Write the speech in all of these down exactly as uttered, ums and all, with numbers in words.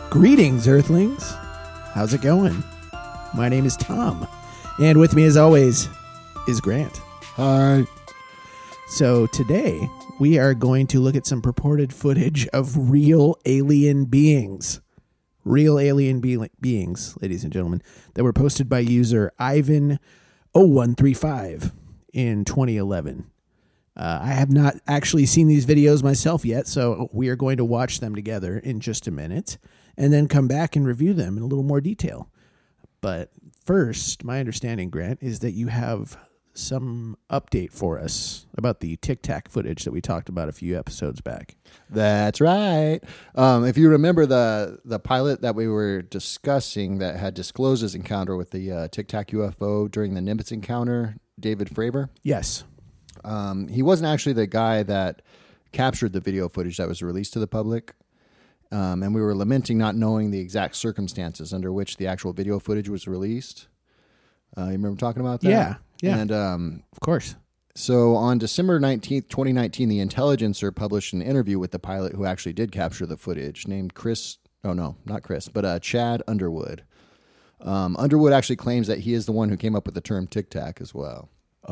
Greetings, Earthlings. How's it going? My name is Tom, and with me, as always, is Grant. Hi. So today, we are going to look at some purported footage of real alien beings. Real alien be- beings, ladies and gentlemen, that were posted by user Ivan oh one three five in twenty eleven. Uh, I have not actually seen these videos myself yet, so we are going to watch them together in just a minute and then come back and review them in a little more detail. But first, my understanding, Grant, is that you have some update for us about the Tic Tac footage that we talked about a few episodes back. That's right. Um, if you remember the the pilot that we were discussing that had disclosed his encounter with the uh, Tic Tac U F O during the Nimitz encounter, David Fravor? Yes. Um, he wasn't actually the guy that captured the video footage that was released to the public. Um, and we were lamenting not knowing the exact circumstances under which the actual video footage was released. Uh, you remember talking about that? Yeah, yeah. And um, of course. So on December nineteenth, twenty nineteen, the Intelligencer published an interview with the pilot who actually did capture the footage, named Chris, oh no, not Chris, but uh, Chad Underwood. Um, Underwood actually claims that he is the one who came up with the term Tic Tac as well.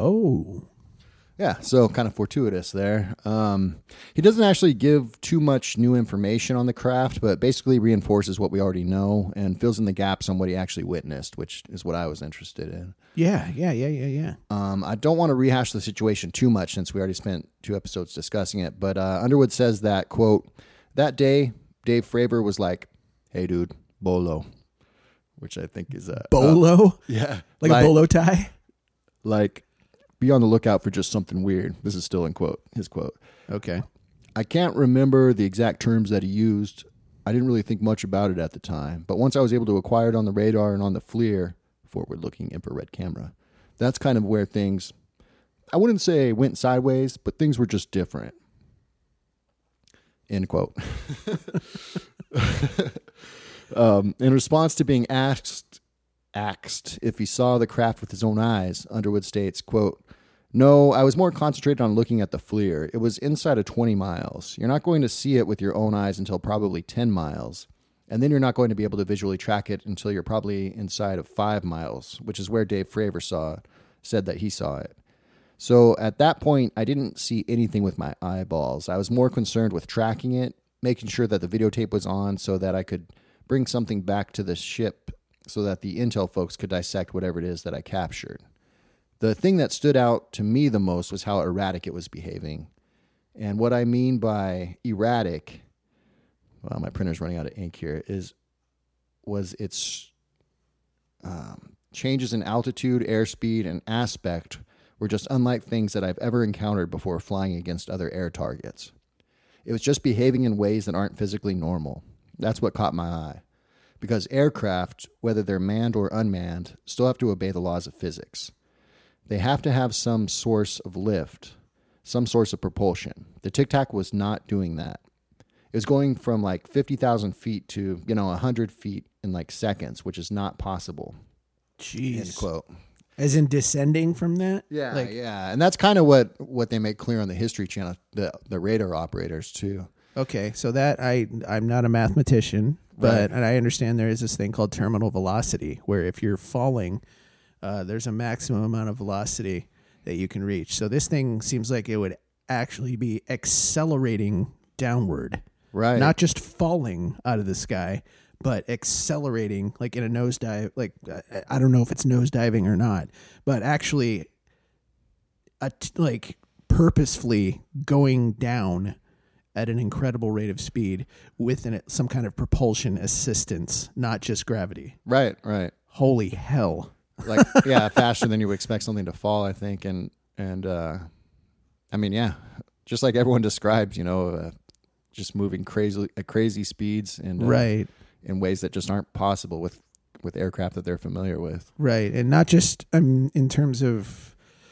Oh. Yeah, so kind of fortuitous there. Um, he doesn't actually give too much new information on the craft, but basically reinforces what we already know and fills in the gaps on what he actually witnessed, which is what I was interested in. Yeah, yeah, yeah, yeah, yeah. Um, I don't want to rehash the situation too much since we already spent two episodes discussing it, but uh, Underwood says that, quote, that day, Dave Fravor was like, hey, dude, bolo, which I think is a... Bolo? Uh, yeah. Like, like a bolo tie? Like... Be on the lookout for just something weird. This is still in quote, his quote. Okay. I can't remember the exact terms that he used. I didn't really think much about it at the time. But once I was able to acquire it on the radar and on the FLIR, forward-looking infrared camera, that's kind of where things, I wouldn't say went sideways, but things were just different. End quote. um, in response to being asked, asked if he saw the craft with his own eyes, Underwood states, quote, no, I was more concentrated on looking at the FLIR. It was inside of twenty miles. You're not going to see it with your own eyes until probably ten miles. And then you're not going to be able to visually track it until you're probably inside of five miles, which is where Dave Fravor saw it, said that he saw it. So at that point, I didn't see anything with my eyeballs. I was more concerned with tracking it, making sure that the videotape was on so that I could bring something back to the ship so that the intel folks could dissect whatever it is that I captured. The thing that stood out to me the most was how erratic it was behaving. And what I mean by erratic, well, my printer's running out of ink here, is was its um, changes in altitude, airspeed, and aspect were just unlike things that I've ever encountered before flying against other air targets. It was just behaving in ways that aren't physically normal. That's what caught my eye. Because aircraft, whether they're manned or unmanned, still have to obey the laws of physics. They have to have some source of lift, some source of propulsion. The Tic Tac was not doing that. It was going from like fifty thousand feet to, you know, one hundred feet in like seconds, which is not possible. Jeez. End quote. As in descending from that? Yeah, like, yeah. And that's kind of what, what they make clear on the History Channel, the, the radar operators too. Okay, so that I I'm not a mathematician, but right. And I understand there is this thing called terminal velocity, where if you're falling, uh, there's a maximum amount of velocity that you can reach. So this thing seems like it would actually be accelerating downward, right? Not just falling out of the sky, but accelerating, like in a nosedive. Like I don't know if it's nosediving or not, but actually, a t- like purposefully going down at an incredible rate of speed with an, some kind of propulsion assistance, not just gravity. Right, right. Holy hell. Like, yeah, faster than you would expect something to fall, I think. And, and uh, I mean, yeah, just like everyone describes, you know, uh, just moving crazy at crazy speeds and uh, right. in ways that just aren't possible with, with aircraft that they're familiar with. Right, and not just um, in terms of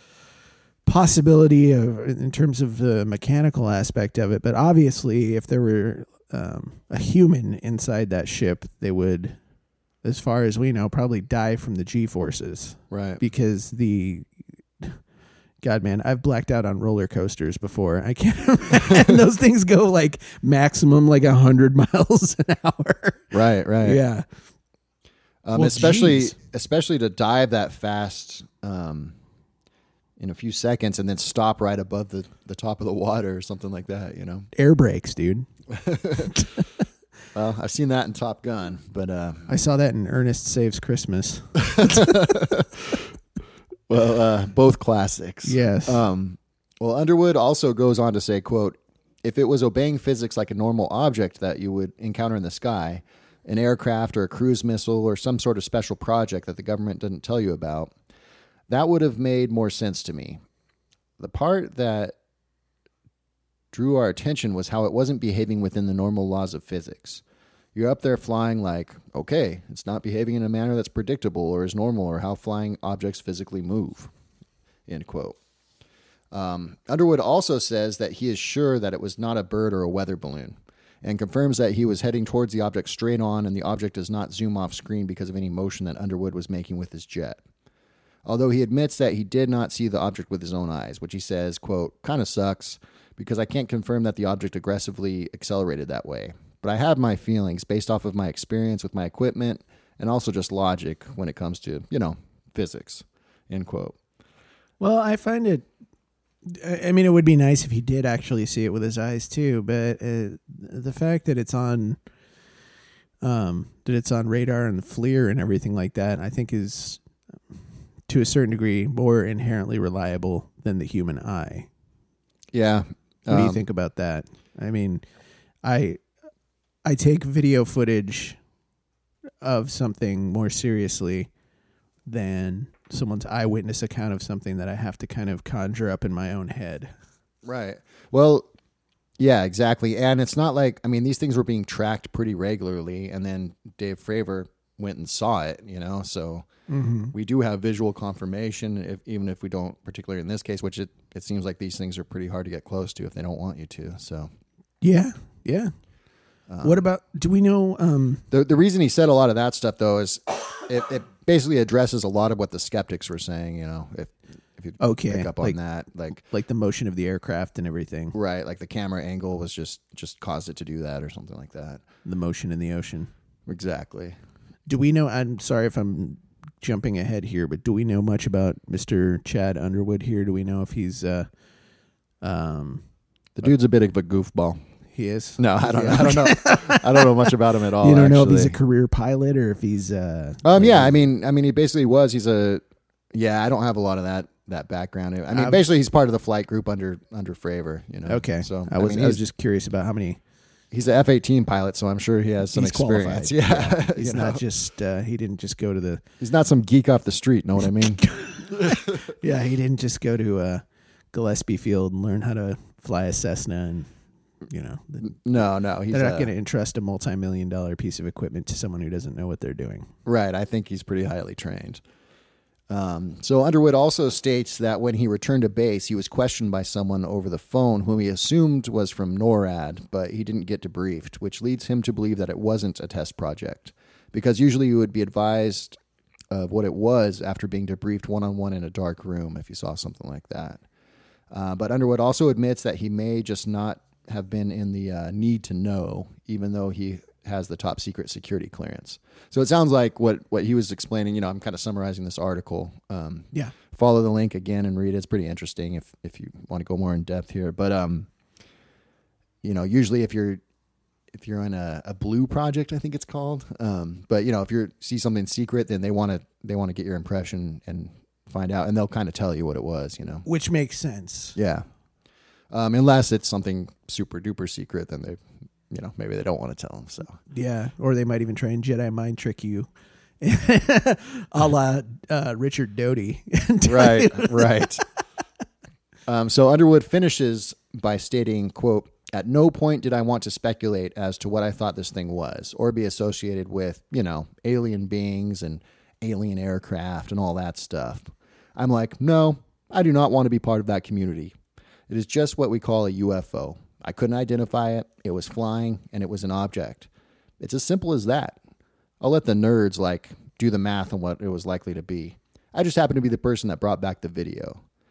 possibility of in terms of the mechanical aspect of it, but obviously if there were um, a human inside that ship, they would, as far as we know, probably die from the G-forces. Right. Because the God, man, I've blacked out on roller coasters before. I can't imagine. Those things go like maximum like one hundred miles an hour. Right, right. Yeah. Um, Well, especially geez. especially to dive that fast um, in a few seconds and then stop right above the, the top of the water or something like that, you know? Air brakes, dude. Well, I've seen that in Top Gun, but... Uh, I saw that in Ernest Saves Christmas. well, uh, both classics. Yes. Um, well, Underwood also goes on to say, quote, if it was obeying physics like a normal object that you would encounter in the sky, an aircraft or a cruise missile or some sort of special project that the government didn't tell you about, that would have made more sense to me. The part that drew our attention was how it wasn't behaving within the normal laws of physics. You're up there flying like, okay, it's not behaving in a manner that's predictable or is normal or how flying objects physically move, end quote. Um, Underwood also says that he is sure that it was not a bird or a weather balloon and confirms that he was heading towards the object straight on and the object does not zoom off screen because of any motion that Underwood was making with his jet. Although he admits that he did not see the object with his own eyes, which he says, quote, kind of sucks because I can't confirm that the object aggressively accelerated that way. But I have my feelings based off of my experience with my equipment and also just logic when it comes to, you know, physics, end quote. Well, I find it, I I mean, it would be nice if he did actually see it with his eyes too, but uh, the fact that it's on, um, that it's on radar and FLIR and everything like that, I think is, to a certain degree, more inherently reliable than the human eye. Yeah. What do you um, think about that? I mean, I I take video footage of something more seriously than someone's eyewitness account of something that I have to kind of conjure up in my own head. Right. Well, yeah, exactly. And it's not like, I mean, these things were being tracked pretty regularly, and then Dave Fravor went and saw it, you know, so Mm-hmm. we do have visual confirmation, if, even if we don't, particularly in this case, which it, it seems like these things are pretty hard to get close to if they don't want you to. So, Yeah, yeah. um, What about, do we know, um, the the reason he said a lot of that stuff, though, is it, it basically addresses a lot of what the skeptics were saying, you know, if, if you Okay, pick up on like- that, like, like the motion of the aircraft and everything, right, like the camera angle was just, just caused it to do that or something like that. the motion in the ocean? Exactly. Do we know, I'm sorry if I'm jumping ahead here, but do we know much about Mister Chad Underwood here? Do we know if he's, uh, um, The dude's a bit of a goofball. he is? No, I don't Yeah. know. I don't know. I don't know much about him at all. You don't know if actually. he's a career pilot or if he's, uh, Um, yeah, I mean, I mean, he basically was. He's a. Yeah, I don't have a lot of that that background. I mean, Um, basically, he's part of the flight group under under Fravor. You know. okay. So I was, I, mean, I was he's, just curious about how many. he's an F eighteen pilot, so I'm sure he has some He's experience. qualified. Yeah, He's you not know? just, uh, he didn't just go to the, He's not some geek off the street. Know what I mean? yeah, he didn't just go to, uh, Gillespie Field and learn how to fly a Cessna and, you know, the, No, no. He's they're not uh, going to entrust a multi-million dollar piece of equipment to someone who doesn't know what they're doing. Right. I think he's pretty highly trained. Um, so Underwood also states that when he returned to base, he was questioned by someone over the phone whom he assumed was from NORAD, but he didn't get debriefed, which leads him to believe that it wasn't a test project, because usually you would be advised of what it was after being debriefed one-on-one in a dark room if you saw something like that. Uh, but Underwood also admits that he may just not have been in the uh, need to know, even though he has the top secret security clearance. So it sounds like what, what he was explaining, you know, I'm kind of summarizing this article. Um, Yeah. follow the link again and read it. It's pretty interesting if, if you want to go more in depth here. But, um, you know, usually if you're, if you're on a, a blue project, I think it's called. Um, but you know, if you see something secret, then they want to, they want to get your impression and find out, and they'll kind of tell you what it was, you know? Which makes sense. Yeah. Um, unless it's something super duper secret, then they, you know, maybe they don't want to tell them. So Yeah. Or they might even try and Jedi mind trick you. a la uh, Richard Doty. right, right. Um, so Underwood finishes by stating, quote, "At no point did I want to speculate as to what I thought this thing was, or be associated with, you know, alien beings and alien aircraft and all that stuff. I'm like, no, I do not want to be part of that community. It is just what we call a U F O. I couldn't identify it. It was flying, and it was an object. It's as simple as that. I'll let the nerds, like, do the math on what it was likely to be. I just happen to be the person that brought back the video.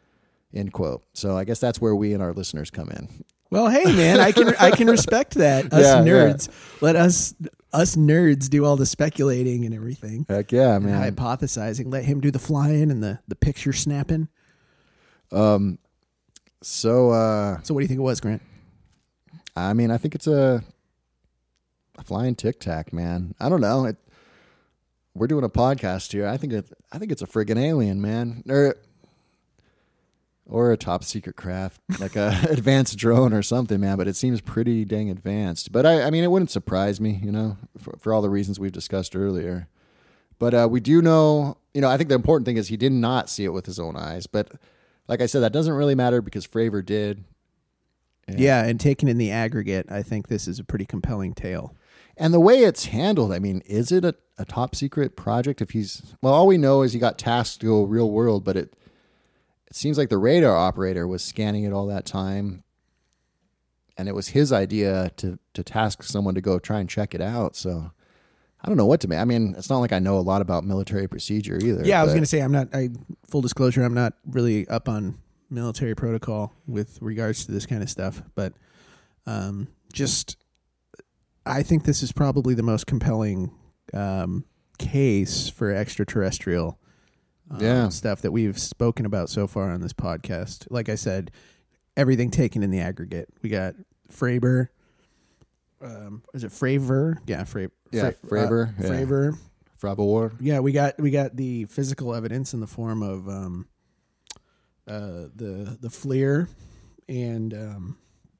End quote. So I guess that's where we and our listeners come in. Well, hey man, I can I can respect that. Us Yeah, nerds, let us us nerds do all the speculating and everything. Heck yeah, and man. hypothesizing. Let him do the flying and the the picture snapping. Um. So, uh, So what do you think it was, Grant? I mean, I think it's a, a flying tic tac, man. I don't know. It, we're doing a podcast here. I think it. I think it's a friggin' alien, man. Or. Or a top secret craft, like a advanced drone or something, man. But it seems pretty dang advanced. But I, I mean, it wouldn't surprise me, you know, for, for all the reasons we've discussed earlier. But uh, we do know, you know, I think the important thing is he did not see it with his own eyes. But like I said, that doesn't really matter because Fravor did. And, yeah, and taken in the aggregate, I think this is a pretty compelling tale. And the way it's handled, I mean, is it a, a top secret project? If he's, well, all we know is he got tasked to go real world, but it, It seems like the radar operator was scanning it all that time, and it was his idea to to task someone to go try and check it out. So I don't know what to make. I mean, it's not like I know a lot about military procedure either. Yeah, I was going to say, I'm not, I full disclosure, I'm not really up on military protocol with regards to this kind of stuff, but um, just, I think this is probably the most compelling um, case for extraterrestrial Um, yeah. stuff that we've spoken about so far on this podcast. Like I said, everything taken in the aggregate. We got Fravor. Um, is it Fravor? Yeah, Fra- Yeah, Fra- Fravor. Uh, yeah. Fravor. Fravor. Yeah, we got we got the physical evidence in the form of um, uh, the the FLIR, and um,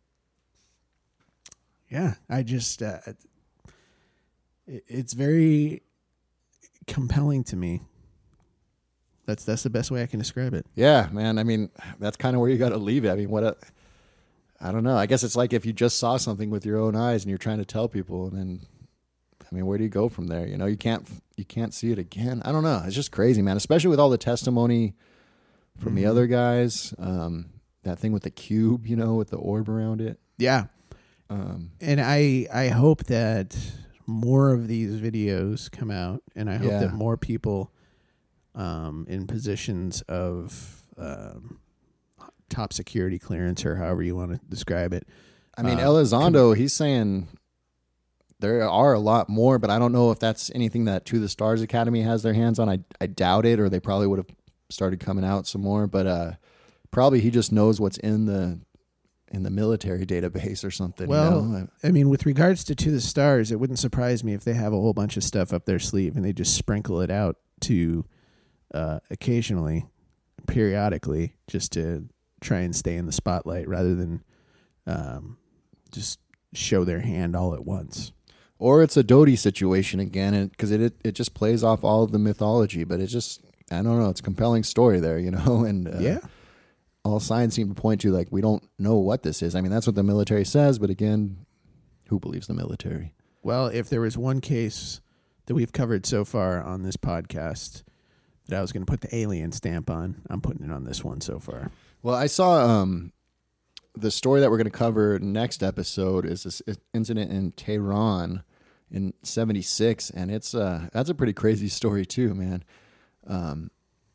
yeah, I just uh, it, it's very compelling to me. That's that's the best way I can describe it. Yeah, man. I mean, that's kind of where you got to leave it. I mean, what a, I don't know. I guess it's like if you just saw something with your own eyes and you're trying to tell people, and then, I mean, where do you go from there? You know, you can't you can't see it again. I don't know. It's just crazy, man. Especially with all the testimony from mm-hmm. the other guys. Um, that thing with the cube, you know, with the orb around it. Yeah. Um, and I I hope that more of these videos come out, and I hope yeah. that more people um, in positions of um, top security clearance, or however you want to describe it. I mean, uh, Elizondo, he's saying there are a lot more, but I don't know if that's anything that To the Stars Academy has their hands on. I I doubt it, or they probably would have started coming out some more. But uh, probably he just knows what's in the in the military database or something. Well, you know? I mean, with regards to To the Stars, it wouldn't surprise me if they have a whole bunch of stuff up their sleeve and they just sprinkle it out to uh, occasionally, periodically, just to try and stay in the spotlight rather than um, just show their hand all at once. Or it's a Doty situation again, because it, it it just plays off all of the mythology, but it's just, I don't know, it's a compelling story there, you know? And uh, yeah. all signs seem to point to, like, we don't know what this is. I mean, that's what the military says, but again, who believes the military? Well, if there was one case that we've covered so far on this podcast that I was going to put the alien stamp on, I'm putting it on this one so far. Well, I saw um, the story that we're going to cover next episode is this incident in Tehran in seventy-six, and it's uh, that's a pretty crazy story too, man. Um,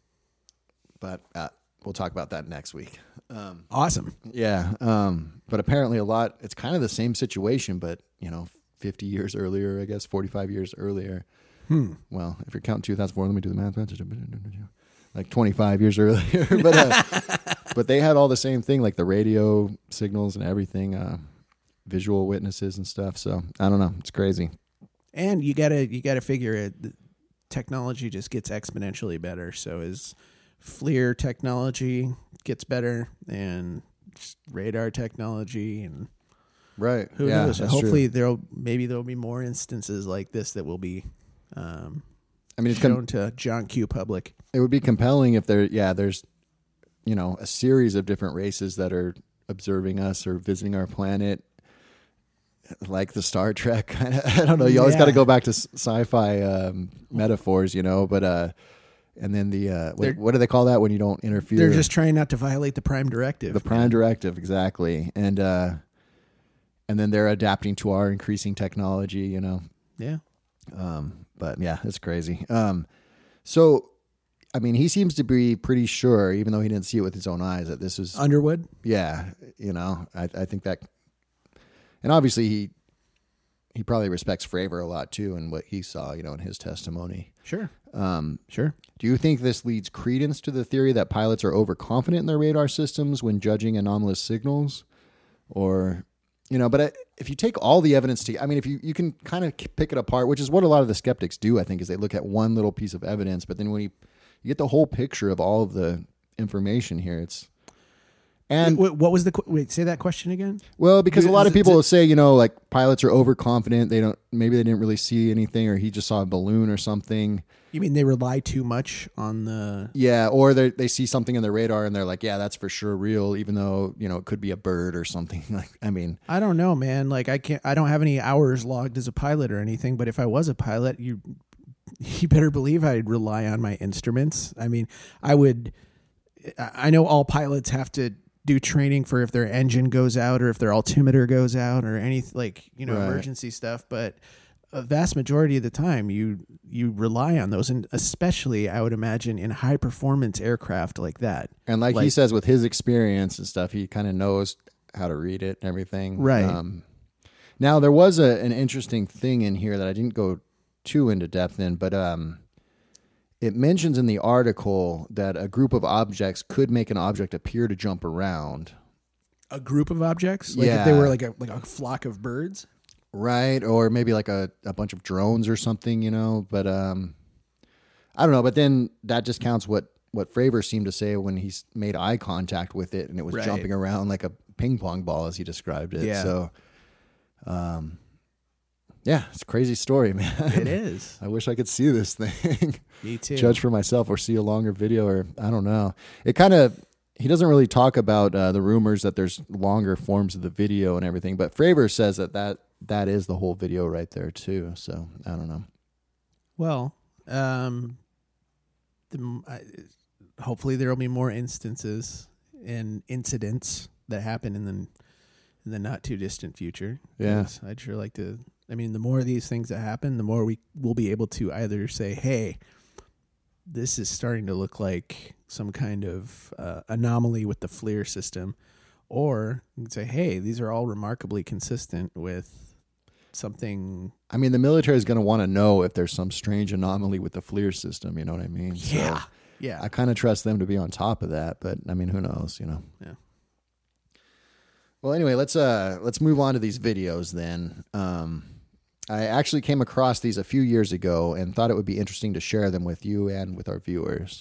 but uh, we'll talk about that next week. Um, awesome. Yeah. Um, but apparently a lot, it's kind of the same situation, but, you know, fifty years earlier, I guess, forty-five years earlier. Hmm. Well, if you're counting two thousand four, let me do the math. Like twenty-five years earlier. but uh, but they had all the same thing, like the radio signals and everything, uh, visual witnesses and stuff. So I don't know. It's crazy. And you gotta you gotta figure it. The technology just gets exponentially better. So as FLIR technology gets better, and just radar technology, and right, who yeah, knows? that's Hopefully true. there'll maybe there'll be more instances like this that will be. Um, I mean, it's shown com- to John Q. Public. It would be compelling if there, yeah, there's, you know, a series of different races that are observing us or visiting our planet, like the Star Trek kind of. I don't know. You always Yeah. got to go back to s- sci-fi um, metaphors, you know. But uh, and then the uh, what, what do they call that when you don't interfere? They're just trying not to violate the Prime Directive. the Prime Directive, exactly. And uh, and then they're adapting to our increasing technology, you know. Yeah. Um, but yeah, it's crazy. Um, so, I mean, he seems to be pretty sure, even though he didn't see it with his own eyes, that this was Underwood. Yeah, you know, I, I think that, and obviously he he probably respects Fravor a lot too, and what he saw, you know, in his testimony. Sure. Um, sure. Do you think this leads credence to the theory that pilots are overconfident in their radar systems when judging anomalous signals, or, you know, but I, if you take all the evidence to, I mean, if you you can kind of pick it apart, which is what a lot of the skeptics do, I think, is they look at one little piece of evidence, but then when you you get the whole picture of all of the information here, it's. And wait, what was the wait? Say that question again. Well, because a lot of people it, will say, you know, like pilots are overconfident. They don't. Maybe they didn't really see anything, or he just saw a balloon or something. You mean they rely too much on the? Yeah, or they they see something in the radar and they're like, yeah, that's for sure real, even though you know it could be a bird or something. Like, I mean, I don't know, man. Like, I can't. I don't have any hours logged as a pilot or anything. But if I was a pilot, you you better believe I'd rely on my instruments. I mean, I would. I know all pilots have to do training for if their engine goes out or if their altimeter goes out or any like, you know, right. emergency stuff. But a vast majority of the time you, you rely on those. And especially I would imagine in high performance aircraft like that. And like, like he says, with his experience and stuff, he kind of knows how to read it and everything. Right. Um, now there was a, an interesting thing in here that I didn't go too into depth in, but, um, it mentions in the article that a group of objects could make an object appear to jump around. A group of objects? Like yeah. if they were like a like a flock of birds? Right, or maybe like a, a bunch of drones or something, you know. But um, I don't know. But then that discounts what, what Fravor seemed to say when he made eye contact with it and it was right. jumping around like a ping pong ball, as he described it. Yeah. So, um, yeah, it's a crazy story, man. It is. I wish I could see this thing. Me too. Judge for myself or see a longer video, or I don't know. It kind of, he doesn't really talk about uh, the rumors that there's longer forms of the video and everything, but Fravor says that, that that is the whole video right there too. So I don't know. Well, um, the, I, hopefully there will be more instances and incidents that happen in the in the not too distant future. Yeah, I'd sure like to. I mean, the more of these things that happen, the more we will be able to either say, hey, this is starting to look like some kind of uh, anomaly with the FLIR system, or you can say, hey, these are all remarkably consistent with something. I mean, the military is going to want to know if there's some strange anomaly with the FLIR system, you know what I mean? Yeah. So yeah. I kind of trust them to be on top of that, but I mean, who knows, you know? Yeah. Well, anyway, let's uh let's move on to these videos then. Um I actually came across these a few years ago and thought it would be interesting to share them with you and with our viewers.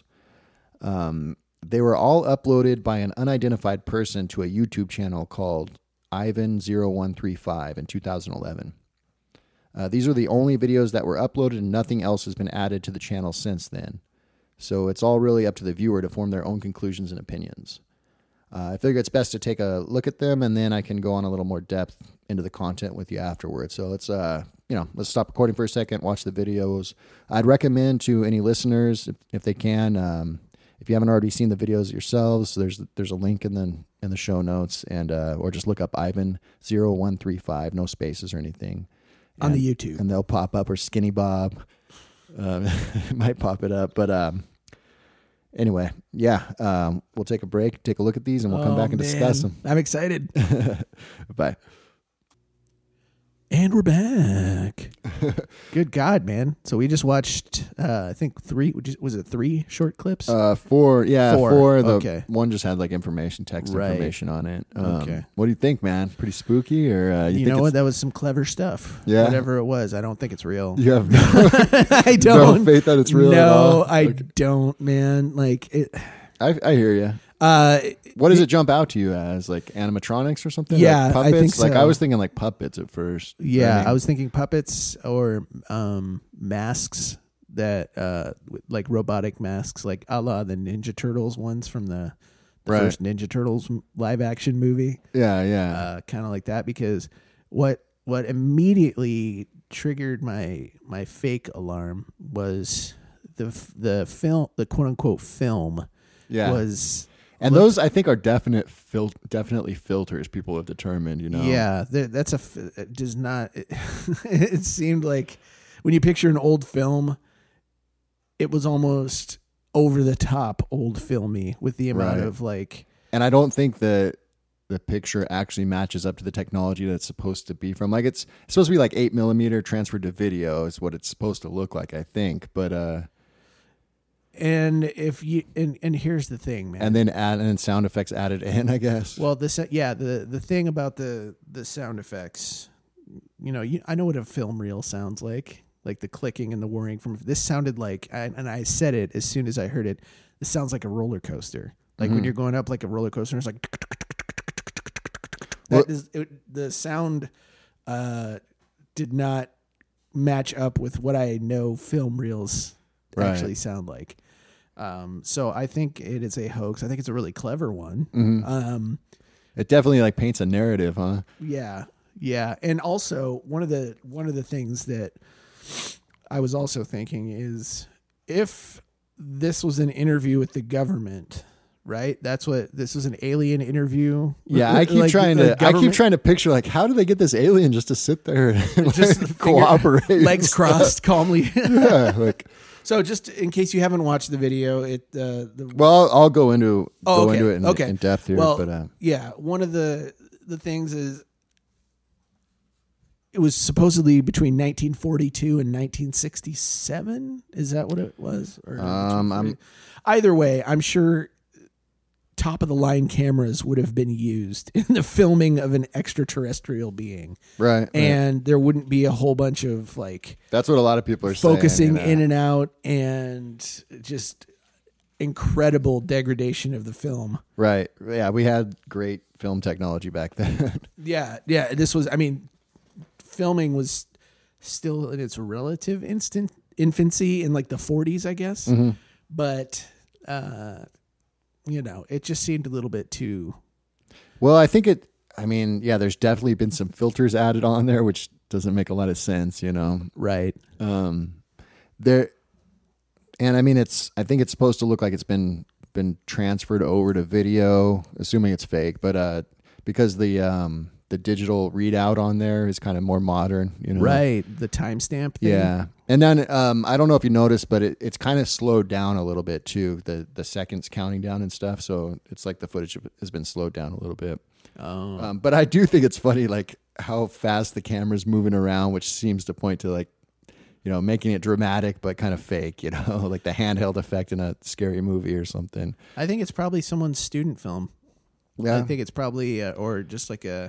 Um, they were all uploaded by an unidentified person to a YouTube channel called Ivan zero one three five in two thousand eleven. Uh, these are the only videos that were uploaded and nothing else has been added to the channel since then. So it's all really up to the viewer to form their own conclusions and opinions. Uh, I figure it's best to take a look at them, and then I can go on a little more depth into the content with you afterwards. So let's, uh, you know, let's stop recording for a second, watch the videos. I'd recommend to any listeners, if, if they can, um, if you haven't already seen the videos yourselves, there's there's a link in the in the show notes, and uh, or just look up Ivan zero one three five, no spaces or anything, on and, the YouTube, and they'll pop up, or Skinny Bob, um, might pop it up, but. Um, Anyway, yeah, um, we'll take a break, take a look at these, and we'll come oh, back and man. discuss them. I'm excited. Bye. And we're back. Good God, man. So we just watched, uh, I think three, was it three short clips? Uh, four, yeah, four. four. The okay. One just had like information, text right. information on it. Um, okay. What do you think, man? Pretty spooky, or uh, you, you know think what? That was some clever stuff. Yeah. Whatever it was, I don't think it's real. You have no, I don't. no faith that it's real. No, at all? I Okay. don't, man. Like it. I, I hear you. Uh, what does it, it jump out to you as, like animatronics or something? Yeah, like puppets? I think so. Like I was thinking like puppets at first. Yeah, I, mean, I was thinking puppets or um, masks that, uh, like robotic masks, like a la the Ninja Turtles ones from the, the right. first Ninja Turtles live action movie. Yeah, yeah. Uh, kind of like that, because what what immediately triggered my my fake alarm was the the film, the quote unquote film, yeah. was. And Look, those, I think, are definite fil- definitely filters people have determined, you know? Yeah, that's a, it does not, it, it seemed like when you picture an old film, it was almost over the top old filmy with the amount Right. of like. And I don't think that the picture actually matches up to the technology that it's supposed to be from. Like it's, it's supposed to be like eight millimeter transferred to video is what it's supposed to look like, I think. But uh, And if you and, and here's the thing, man. and then add and then sound effects added in, I guess. Well, the sa- yeah, the the thing about the the sound effects, you know, you, I know what a film reel sounds like, like the clicking and the whirring from this sounded like, I, and I said it as soon as I heard it. This sounds like a roller coaster, like when Mhm. you're going up like a roller coaster. It's like Well- that is it, the sound uh, did not match up with what I know film reels Right. actually sound like. Um, so I think it is a hoax. I think it's a really clever one. Mhm. Um, It definitely like paints a narrative, huh? Yeah, yeah, and also one of the one of the things that I was also thinking is if this was an interview with the government, right? That's what this was an alien interview. Yeah, I keep Like, trying the to. I keep government- thank to picture like how do they get this alien just to sit there and Just like, finger- cooperate, and legs stuff? crossed, calmly. Yeah, like So, just in case you haven't watched the video, it uh, the well, I'll, I'll go into Oh, go okay. into it in, Okay. in depth here, Well, but uh, yeah, one of the the things is it was supposedly between nineteen forty-two and nineteen sixty-seven. Is that what it was? Or Um, I'm- nineteen forty? Either way, I'm sure top of the line cameras would have been used in the filming of an extraterrestrial being, right, right. and there wouldn't be a whole bunch of like That's what a lot of people are focusing saying, you in know. and out and just incredible degradation of the film. Right. Yeah, we had great film technology back then. Yeah, yeah. This was, I mean, filming was still in its relative instant infancy in like the forties, I guess. Mm-hmm. But, uh, you know, it just seemed a little bit too. Well, I think it. I mean, yeah, there's definitely been some filters added on there, which doesn't make a lot of sense, you know. Right. Um, there, and I mean, it's. I think it's supposed to look like it's been been transferred over to video, assuming it's fake, but uh, because the um the digital readout on there is kind of more modern, you know. Right. The timestamp thing. Yeah. And then um, I don't know if you noticed, but it, it's kind of slowed down a little bit too. The the seconds counting down and stuff. So it's like the footage has been slowed down a little bit. Oh. Um, but I do think it's funny, like how fast the camera's moving around, which seems to point to like, you know, making it dramatic but kind of fake. You know, like the handheld effect in a scary movie or something. I think it's probably someone's student film. Yeah. I think it's probably, uh, or just like a,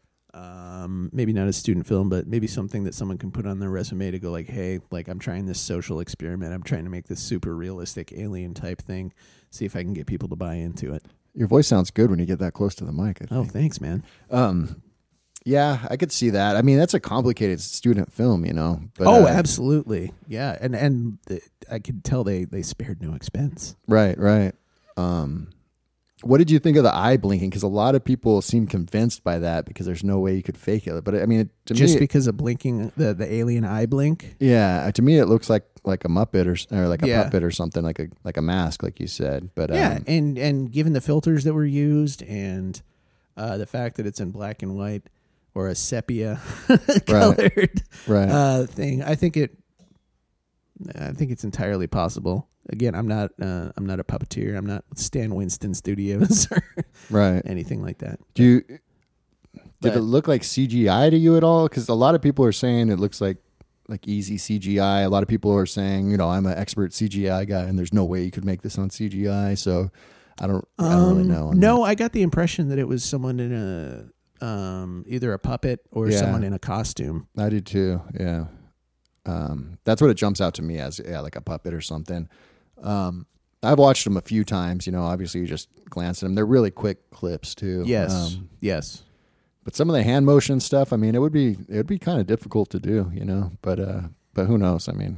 um, maybe not a student film, but maybe something that someone can put on their resume to go like, hey, like I'm trying this social experiment. I'm trying to make this super realistic alien type thing. See if I can get people to buy into it. Your voice sounds good when you get that close to the mic. I Oh, think. thanks, man. Um, yeah, I could see that. I mean, that's a complicated student film, you know. But, oh, uh, absolutely. Yeah. And, and the, I could tell they, they spared no expense. Right, right. Um, what did you think of the eye blinking? Because a lot of people seem convinced by that because there's no way you could fake it. But I mean, it, to Just me, because of blinking, the, the alien eye blink. yeah, to me it looks like like a Muppet or s- or like a Yeah. puppet or something, like a like a mask, like you said. But um, Yeah, and and given the filters that were used and uh, the fact that it's in black and white or a sepia colored right, uh, thing, I think it. I think it's entirely possible. Again, I'm not. Uh, I'm not a puppeteer. I'm not Stan Winston Studios or right. anything like that. Do you did But- it look like C G I to you at all? Because a lot of people are saying it looks like like easy C G I. A lot of people are saying, you know, I'm an expert C G I guy, and there's no way you could make this on C G I. So I don't. I don't really Um, know. on No, that. I got the impression that it was someone in a um, either a puppet or Yeah. someone in a costume. I did too. Yeah. Um, that's what it jumps out to me as, yeah, like a puppet or something. Um, I've watched them a few times, you know, obviously you just glance at them. They're really quick clips too. Yes, Um, yes. but some of the hand motion stuff, I mean, it would be, it would be kind of difficult to do, you know, but, uh, but who knows? I mean,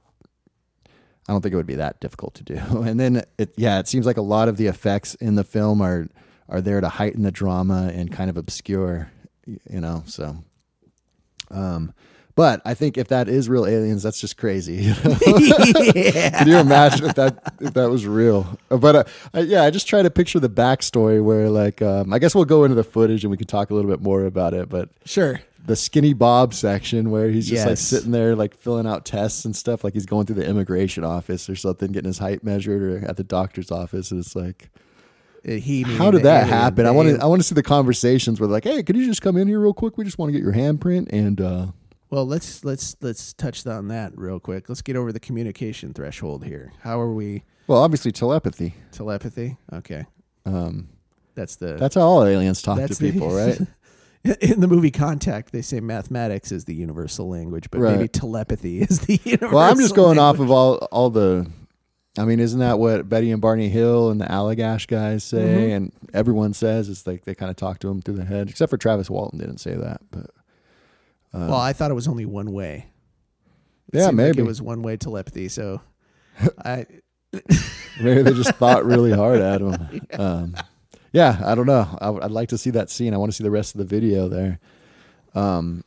I don't think it would be that difficult to do. And then it, yeah, it seems like a lot of the effects in the film are, are there to heighten the drama and kind of obscure, y- you know, so, um, But I think if that is real aliens, that's just crazy. You know? Yeah. Can you imagine if that if that was real? But uh, I, yeah, I just try to picture the backstory where, like, um, I guess we'll go into the footage and we can talk a little bit more about it. But Sure. the Skinny Bob section where he's just like Yes. sitting there, like filling out tests and stuff, like he's going through the immigration office or something, getting his height measured, or at the doctor's office. And it's like, Uh, He how did the that alien, happen? the I want to al- I want to see the conversations where, like, hey, could you just come in here real quick? We just want to get your handprint and. uh Well, let's let's let's touch on that real quick. Let's get over the communication threshold here. How are we? Well, obviously telepathy. Telepathy. Okay, Um, that's the that's how all aliens talk that's to people, the, right? In the movie Contact, they say mathematics is the universal language, but Right. maybe telepathy is the universal. Well, I'm just going off language. of all all the. I mean, isn't that what Betty and Barney Hill and the Allagash guys say? Mhm. And everyone says it's like they kind of talk to him through the head, except for Travis Walton didn't say that. But uh, Well, I thought it was only one way. It yeah, seemed like maybe it was one way telepathy. So, I maybe they just thought really hard at him. Um, yeah, I don't know. I, I'd like to see that scene. I want to see the rest of the video there. Um.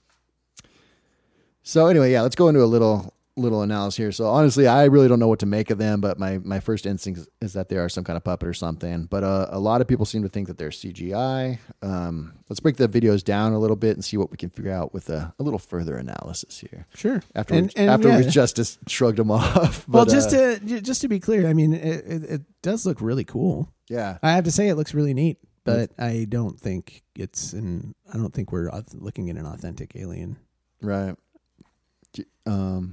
So anyway, yeah, let's go into a little little analysis here. So honestly, I really don't know what to make of them, but my, my first instinct is, is that they are some kind of puppet or something. But uh, a lot of people seem to think that they're C G I. Um, let's break the videos down a little bit and see what we can figure out with a, a little further analysis here. sure. After And- we, and after yeah. we just shrugged them off. Well, But, just uh, to ju- just to be clear, I mean, it, it, it does look really cool. yeah, I have to say, it looks really neat, but I don't think it's an. I don't think we're auth- looking at an authentic alien. right. Um.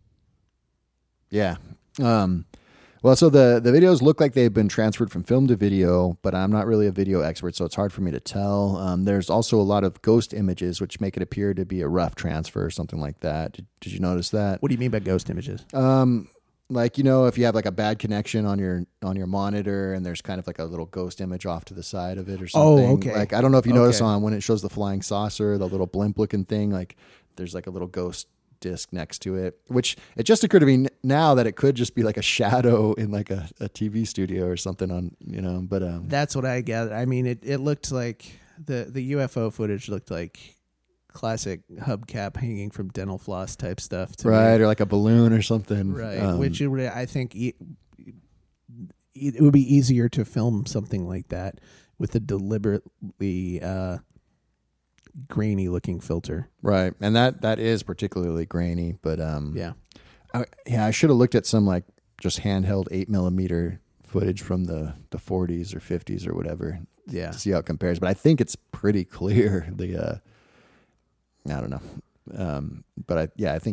Yeah. Um. Well, so the, the videos look like they've been transferred from film to video, but I'm not really a video expert, so it's hard for me to tell. Um, there's also a lot of ghost images, which make it appear to be a rough transfer or something like that. Did, did you notice that? What do you mean by ghost images? Um, like, you know, if you have like a bad connection on your on your monitor and there's kind of like a little ghost image off to the side of it or Oh, something. okay. Like, I don't know if you notice Okay. on when it shows the flying saucer, the little blimp looking thing, like there's like a little ghost disc next to it, which it just occurred to me n- now that it could just be like a shadow in like a, a T V studio or something on, you know, but um That's what I gathered. I mean, it, it looked like the the U F O footage looked like classic hubcap hanging from dental floss type stuff. To right, me. or like a balloon or something. Right, Um, which it would, I think e- it would be easier to film something like that with a deliberately uh, grainy looking filter. right. And that that is particularly grainy, but um Yeah. I, yeah, I should have looked at some like just handheld eight millimeter footage from the, the forties or fifties or whatever Yeah. to see how it compares. But I think it's pretty clear. The uh, I don't know, um, but I yeah I think.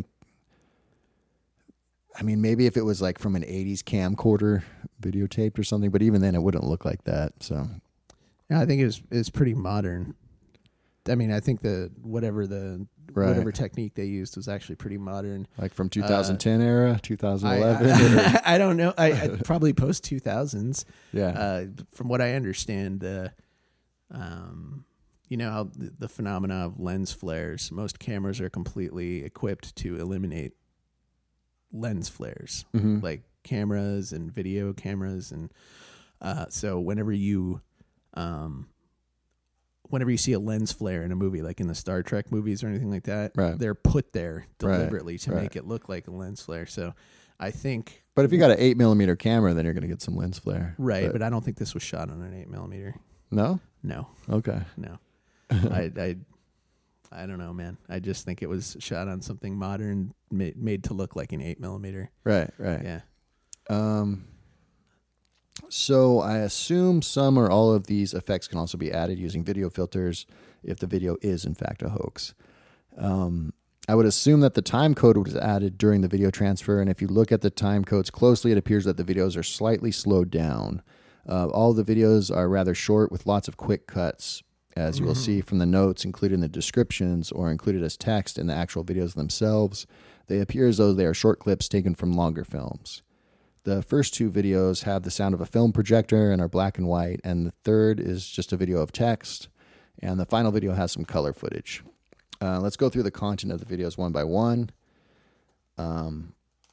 I mean, maybe if it was like from an eighties camcorder videotaped or something, but even then it wouldn't look like that. So Yeah, I think it was it's pretty modern. I mean, I think the whatever the Right. whatever technique they used was actually pretty modern. like from two thousand ten era, two thousand eleven. I, or- I, I don't know. I, I probably post two thousands. yeah, Uh, from what I understand, the um, you know how the, the phenomena of lens flares. Most cameras are completely equipped to eliminate lens flares, Mhm. like cameras and video cameras, and uh, so whenever you um, whenever you see a lens flare in a movie, like in the Star Trek movies or anything like that, Right. they're put there Right, deliberately to right. make it look like a lens flare. So I think but if you got an eight millimeter camera, then you're going to get some lens flare. right, but, but I don't think this was shot on an eight millimeter. no, No, okay, no. I, I, I don't know, man. I just think it was shot on something modern, made, made to look like an eight millimeter. right, right. Yeah. Um, so I assume some or all of these effects can also be added using video filters if the video is in fact a hoax. Um, I would assume that the time code was added during the video transfer, and if you look at the time codes closely, it appears that the videos are slightly slowed down. Uh, all the videos are rather short with lots of quick cuts, as you will see from the notes included in the descriptions or included as text in the actual videos themselves. They appear as though they are short clips taken from longer films. The first two videos have the sound of a film projector and are black and white, and the third is just a video of text, and the final video has some color footage. Uh, let's go through the content of the videos one by one. Um,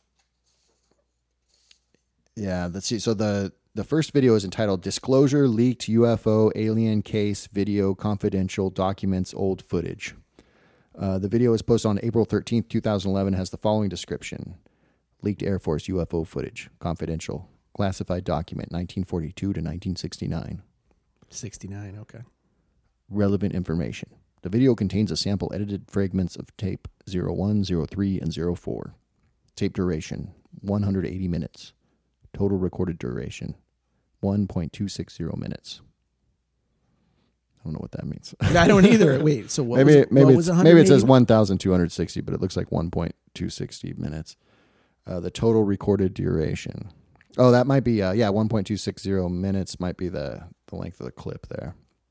yeah, let's see. So the, the first video is entitled Disclosure Leaked U F O Alien Case Video Confidential Documents Old Footage. Uh, the video was posted on April thirteenth, twenty eleven, has the following description. Leaked Air Force U F O footage. Confidential. Classified document, nineteen forty-two to nineteen sixty-nine. sixty-nine, okay. Relevant information. The video contains a sample edited fragments of tape zero one, zero three, and zero four. Tape duration, one hundred eighty minutes. Total recorded duration, one point two six zero minutes. I don't know what that means. I don't either. Wait, so what maybe was, maybe what it's, was maybe it says one thousand two hundred sixty, but it looks like one point two six zero minutes. Uh, the total recorded duration. Oh, that might be, uh, yeah, one point two six zero minutes might be the, the length of the clip there.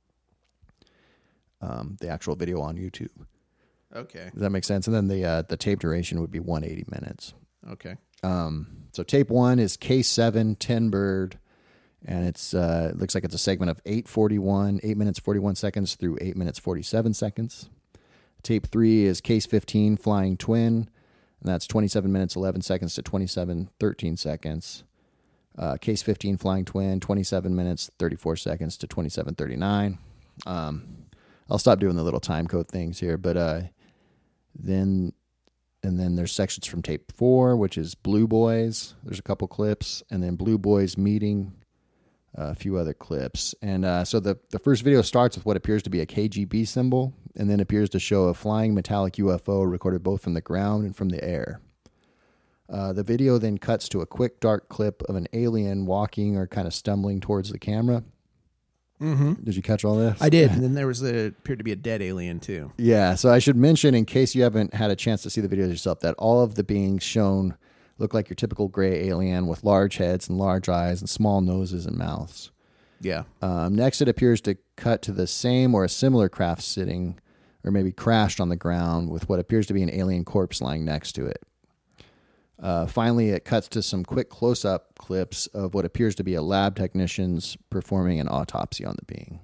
Um, the actual video on YouTube. Okay. Does that make sense? And then the uh, the tape duration would be one hundred eighty minutes. Okay. Um, so tape one is K seven, ten bird, and it's uh, it looks like it's a segment of eight forty-one, eight minutes forty-one seconds through eight minutes forty-seven seconds. Tape three is Case fifteen, flying twin, and that's twenty-seven minutes eleven seconds to twenty-seven thirteen seconds. Uh, Case fifteen, flying twin, twenty-seven minutes thirty-four seconds to twenty-seven thirty-nine. Um, I'll stop doing the little time code things here, but uh, then and then there's sections from tape four, which is Blue Boys. There's a couple clips, and then Blue Boys meeting, uh, a few other clips. And uh, so the, the first video starts with what appears to be a K G B symbol, and then appears to show a flying metallic U F O recorded both from the ground and from the air. Uh, the video then cuts to a quick dark clip of an alien walking or kind of stumbling towards the camera. Mm-hmm. Did you catch all this? I did. And then there was a, appeared to be a dead alien too. Yeah. So I should mention, in case you haven't had a chance to see the videos yourself, that all of the beings shown look like your typical gray alien with large heads and large eyes and small noses and mouths. Yeah. Um, next, it appears to cut to the same or a similar craft sitting or maybe crashed on the ground with what appears to be an alien corpse lying next to it. Uh, finally, it cuts to some quick close-up clips of what appears to be a lab technicians performing an autopsy on the being.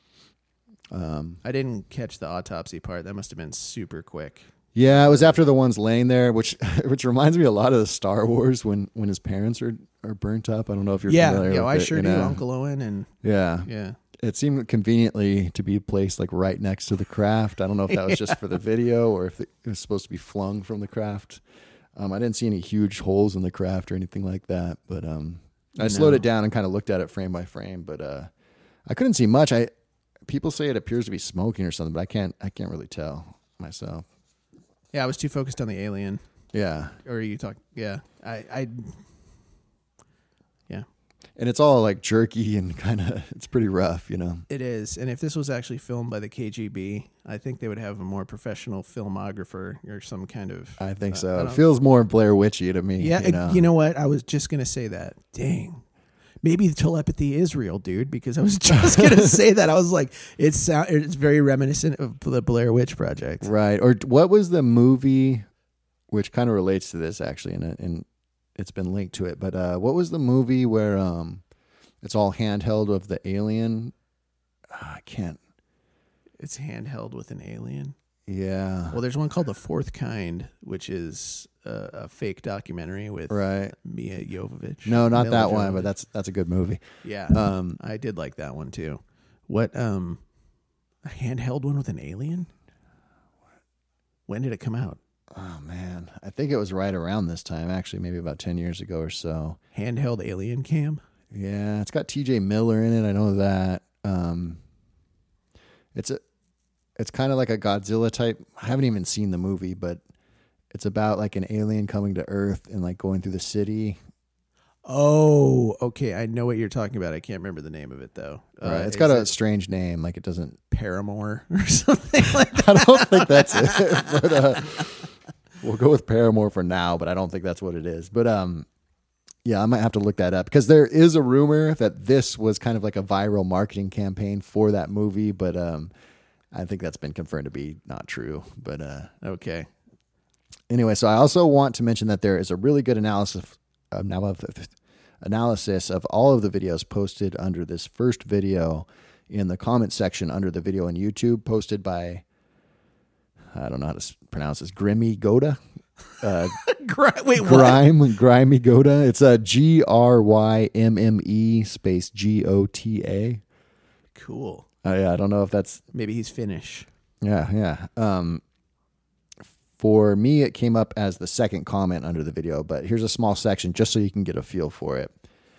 Um, I didn't catch the autopsy part. That must have been super quick. yeah, it was after the ones laying there, which which reminds me a lot of the Star Wars when, when his parents are, are burnt up. I don't know if you're yeah, familiar yeah, with I it. sure you do. know? Uncle Owen and Yeah. yeah. It seemed conveniently to be placed like right next to the craft. I don't know if that was Yeah. just for the video or if it was supposed to be flung from the craft. Um, I didn't see any huge holes in the craft or anything like that, but um, I No. slowed it down and kind of looked at it frame by frame. But uh, I couldn't see much. I people say it appears to be smoking or something, but I can't. I can't really tell myself. Yeah, I was too focused on the alien. Yeah, Or you talk? Yeah, I, I, yeah, and it's all like jerky and kind of. It's pretty rough, you know. it is. And if this was actually filmed by the K G B, I think they would have a more professional filmographer or some kind of. I think uh, so. I It don't- feels more Blair Witchy to me. Yeah, you it- know. you know what? I was just gonna say that. Dang. Maybe telepathy is real, dude, because I was just going to say that. I was like, it's sound, it's very reminiscent of the Blair Witch Project. Right. Or what was the movie, which kind of relates to this actually, and, and it's been linked to it, but uh, what was the movie where um, it's all handheld of the alien? Uh, I can't. It's handheld with an alien. Yeah. Well, there's one called The Fourth Kind, which is a, a fake documentary with Right. Mia Jovovich. No, not Mila that one, Jovovich. but that's that's a good movie. Yeah, Um, I did like that one too. What, um, a handheld one with an alien? When did it come out? oh man, I think it was right around this time, actually, maybe about ten years ago or so. Handheld alien cam? Yeah, it's got T J Miller in it. I know that. Um, it's a, it's kind of like a Godzilla type. I haven't even seen the movie, but it's about like an alien coming to Earth and like going through the city. Oh, okay. I know what you're talking about. I can't remember the name of it though. Uh, Right. It's is got a it strange name. Like it doesn't. Paramore or something like that. I don't think that's it. But uh, we'll go with Paramore for now. But I don't think that's what it is. But um, yeah, I might have to look that up because there is a rumor that this was kind of like a viral marketing campaign for that movie. But um. I think that's been confirmed to be not true. But uh, Okay. anyway, so I also want to mention that there is a really good analysis analysis of all of the videos posted under this first video in the comment section under the video on YouTube, posted by, I don't know how to s- pronounce this, Grimmy Goda. Uh, Gri- Wait, what? Grime, Grimy Goda. It's a G R Y M M E space G O T A. Cool. Uh, yeah, I don't know if that's Maybe he's Finnish. Yeah, yeah. Um, For me, it came up as the second comment under the video, but here's a small section just so you can get a feel for it.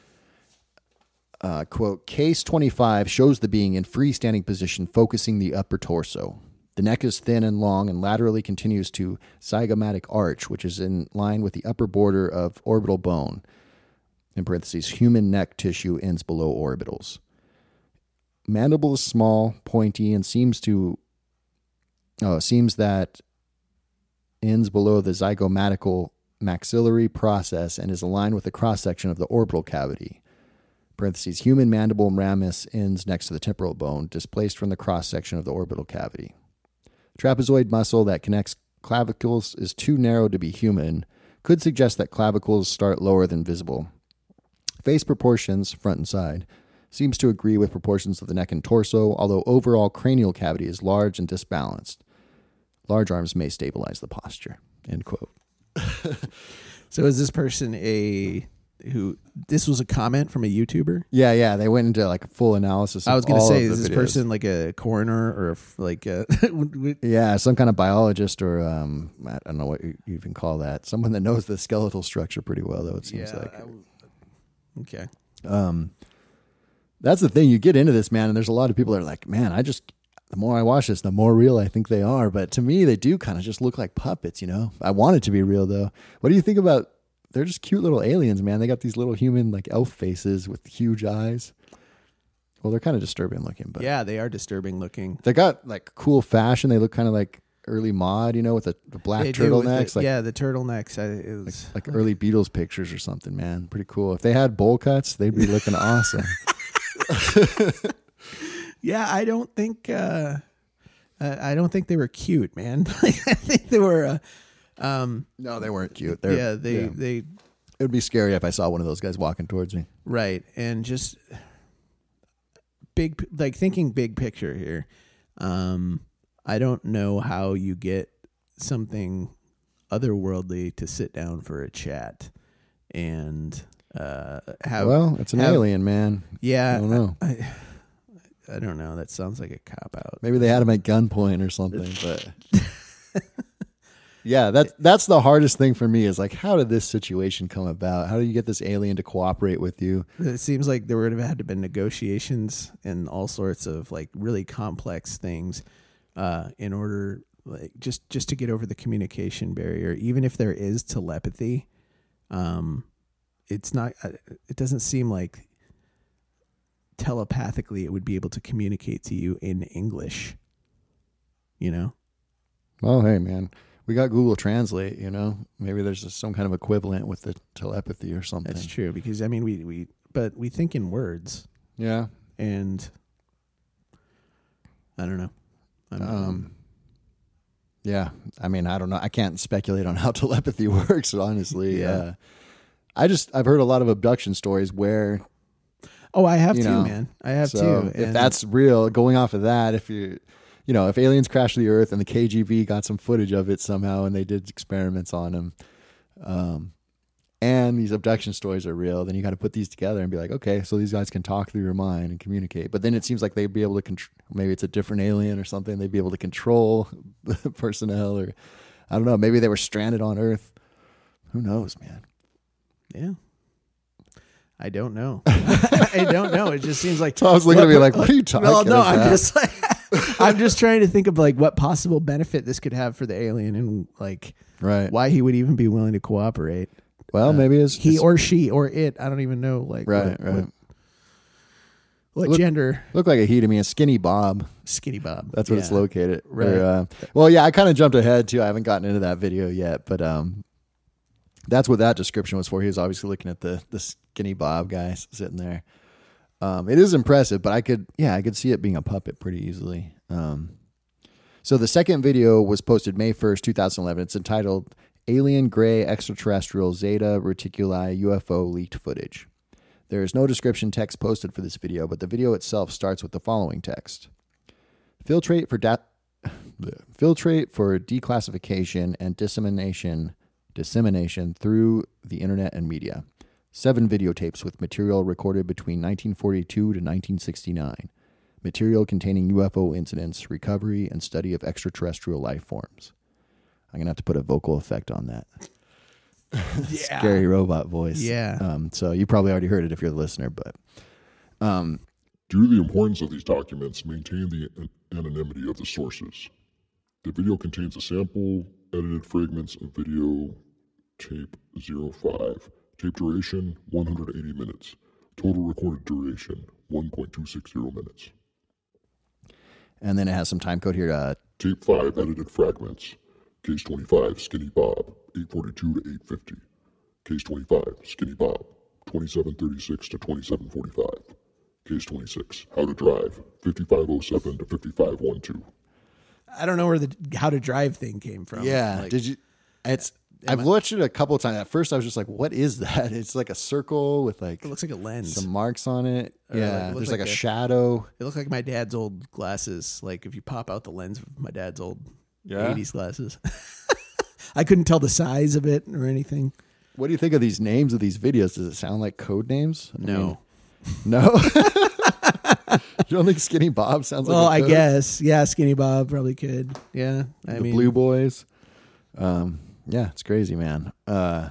Uh, quote, case twenty-five shows the being in freestanding position, focusing the upper torso. The neck is thin and long and laterally continues to zygomatic arch, which is in line with the upper border of orbital bone. In parentheses, human neck tissue ends below orbitals. Mandible is small, pointy, and seems to oh, seems that ends below the zygomatical maxillary process and is aligned with the cross-section of the orbital cavity. Parentheses, human mandible ramus ends next to the temporal bone, displaced from the cross-section of the orbital cavity. Trapezoid muscle that connects clavicles is too narrow to be human. Could suggest that clavicles start lower than visible. Face proportions, front and side, seems to agree with proportions of the neck and torso, although overall cranial cavity is large and disbalanced. Large arms may stabilize the posture. End quote. So is this person a who? This was a comment from a YouTuber. Yeah, yeah. They went into like a full analysis. Of I was going to all say, of is the this videos. person like a coroner or a, like a? Yeah, some kind of biologist or um, I don't know what you you even call that. Someone that knows the skeletal structure pretty well, though. It seems yeah, like. I w- okay. Um, that's the thing. You get into this, man, and there's a lot of people that are like, man, I just. The more I watch this, the more real I think they are. But to me, they do kind of just look like puppets, you know? I want it to be real, though. What do you think about... They're just cute little aliens, man. They got these little human, like, elf faces with huge eyes. Well, they're kind of disturbing looking, but... Yeah, they are disturbing looking. They got, like, cool fashion. They look kind of like early mod, you know, with the, the black They do with turtlenecks. the- like, yeah, the turtlenecks. I, it was, like early Beatles pictures or something, man. Pretty cool. If they had bowl cuts, they'd be looking awesome. yeah, I don't think... Uh, uh, I don't think they were cute, man. I think they were... Uh, um, No, they weren't cute. They're, yeah, they... yeah. they It would be scary if I saw one of those guys walking towards me. Right. And just big, like thinking big picture here. Um, I don't know how you get something otherworldly to sit down for a chat and uh, have. Well, it's an have, alien, man. Yeah. I don't know. I, I, I don't know. That sounds like a cop out. Maybe they had him at gunpoint or something, but yeah, that's that's the hardest thing for me is like, how did this situation come about? How do you get this alien to cooperate with you? It seems like there would have had to been negotiations and all sorts of like really complex things uh, in order, like just just to get over the communication barrier. Even if there is telepathy, um, it's not. Uh, it doesn't seem like telepathically it would be able to communicate to you in English. You know. Well, hey, man. We got Google Translate, you know. Maybe there's just some kind of equivalent with the telepathy or something. That's true because I mean we we but we think in words Yeah. and I don't know. I'm, Um. Yeah. I mean, I don't know. I can't speculate on how telepathy works, honestly. Yeah. Uh, I just I've heard a lot of abduction stories where oh, I have you too, know, man. I have so too. if And- that's real, going off of that, if you you know, if aliens crashed the Earth and the K G B got some footage of it somehow and they did experiments on them, um, and these abduction stories are real, then you got to put these together and be like, okay, so these guys can talk through your mind and communicate. But then it seems like they'd be able to control, maybe it's a different alien or something. They'd be able to control the personnel or I don't know. Maybe they were stranded on Earth. Who knows, man? Yeah. I don't know. I don't know. It just seems like Tom's looking at me like, what are you talking well, no, about? I'm just like I'm just trying to think of like what possible benefit this could have for the alien and like Right. why he would even be willing to cooperate. Well, Uh, maybe it's he it's- or she or it. I don't even know like right, what, right. what, what Look- gender. Look like a he to me, a skinny Bob. Skinny Bob. That's what Yeah. it's located. Right. Or, uh, well, yeah, I kind of jumped ahead too. I haven't gotten into that video yet, but um, that's what that description was for. He was obviously looking at the the skinny Bob guy sitting there. Um, it is impressive, but I could, yeah, I could see it being a puppet pretty easily. Um, so the second video was posted May first, two thousand eleven. It's entitled "Alien Gray Extraterrestrial Zeta Reticuli U F O Leaked Footage." There is no description text posted for this video, but the video itself starts with the following text. Filtrate for dat filtrate for declassification and dissemination dissemination through the internet and media. Seven videotapes with material recorded between nineteen forty-two to nineteen sixty-nine. Material containing U F O incidents, recovery, and study of extraterrestrial life forms. I'm going to have to put a vocal effect on that. Yeah. Scary robot voice. Yeah. Um, so you probably already heard it if you're the listener, but um, due to the importance of these documents, maintain the anonymity of the sources. The video contains a sample, edited fragments of video tape zero five. Tape duration, one hundred eighty minutes. Total recorded duration, one point two six zero minutes. And then it has some time code here. Uh, Tape five, edited fragments. Case twenty-five, Skinny Bob, eight forty-two to eight fifty. Case twenty-five, Skinny Bob, twenty-seven thirty-six to twenty-seven forty-five. Case twenty-six, How to Drive, fifty-five oh seven to fifty-five twelve. I don't know where the how to drive thing came from. yeah. Like, Did you? It's. I've I- watched it a couple of times. At first, I was just like, "What is that?" It's like a circle with like it looks like a lens. some marks on it. Or yeah, like- it looks there's like, like a, a- shadow. It looked like my dad's old glasses. Like if you pop out the lens of my dad's old Yeah? eighties glasses. I couldn't tell the size of it or anything. What do you think of these names of these videos? Does it sound like code names? I No. mean, no. You don't think Skinny Bob sounds Well, like I a code? guess. Yeah, Skinny Bob probably could. Yeah. I the mean, Blue Boys. Um, yeah, it's crazy, man. Uh,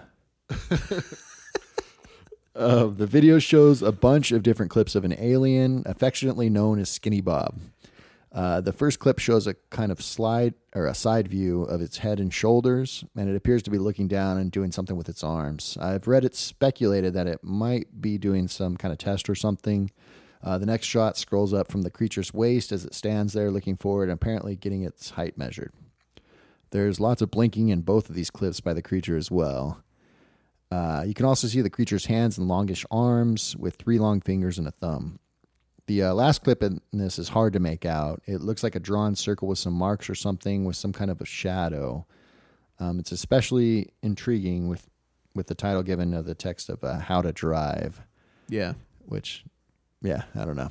uh, the video shows a bunch of different clips of an alien, affectionately known as Skinny Bob. Uh, the first clip shows a kind of slide or a side view of its head and shoulders, and it appears to be looking down and doing something with its arms. I've read it speculated that it might be doing some kind of test or something. Uh, the next shot scrolls up from the creature's waist as it stands there looking forward and apparently getting its height measured. There's lots of blinking in both of these clips by the creature as well. Uh, you can also see the creature's hands and longish arms with three long fingers and a thumb. The uh, last clip in this is hard to make out. It looks like a drawn circle with some marks or something with some kind of a shadow. Um, it's especially intriguing with, with the title given of the text of uh, How to Drive, yeah. which, yeah, I don't know.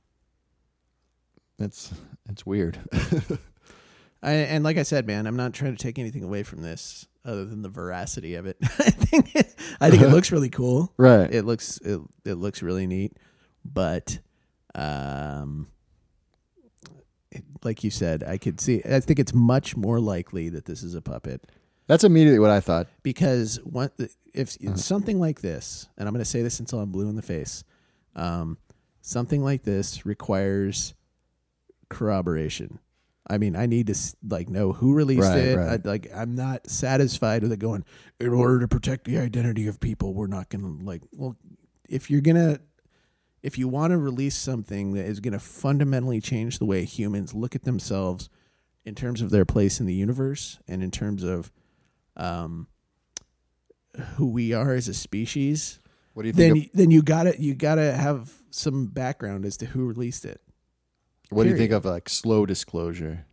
It's it's weird. I, and like I said, man, I'm not trying to take anything away from this other than the veracity of it. I think it, I think it looks really cool. Right. It looks it, it looks really neat, but um, it, like you said, I could see. I think it's much more likely that this is a puppet That's immediately what I thought. because one, if it's something like this, and I'm going to say this until I'm blue in the face, um, something like this requires corroboration. I mean, I need to like know who released Right, it. right. I, like, I'm not satisfied with it going, in order to protect the identity of people, we're not going to like, well, if you're going to, if you want to release something that is going to fundamentally change the way humans look at themselves in terms of their place in the universe and in terms of um, who we are as a species, What do you then think? Of, then you gotta you gotta have some background as to who released it. what do you think period. of like slow disclosure?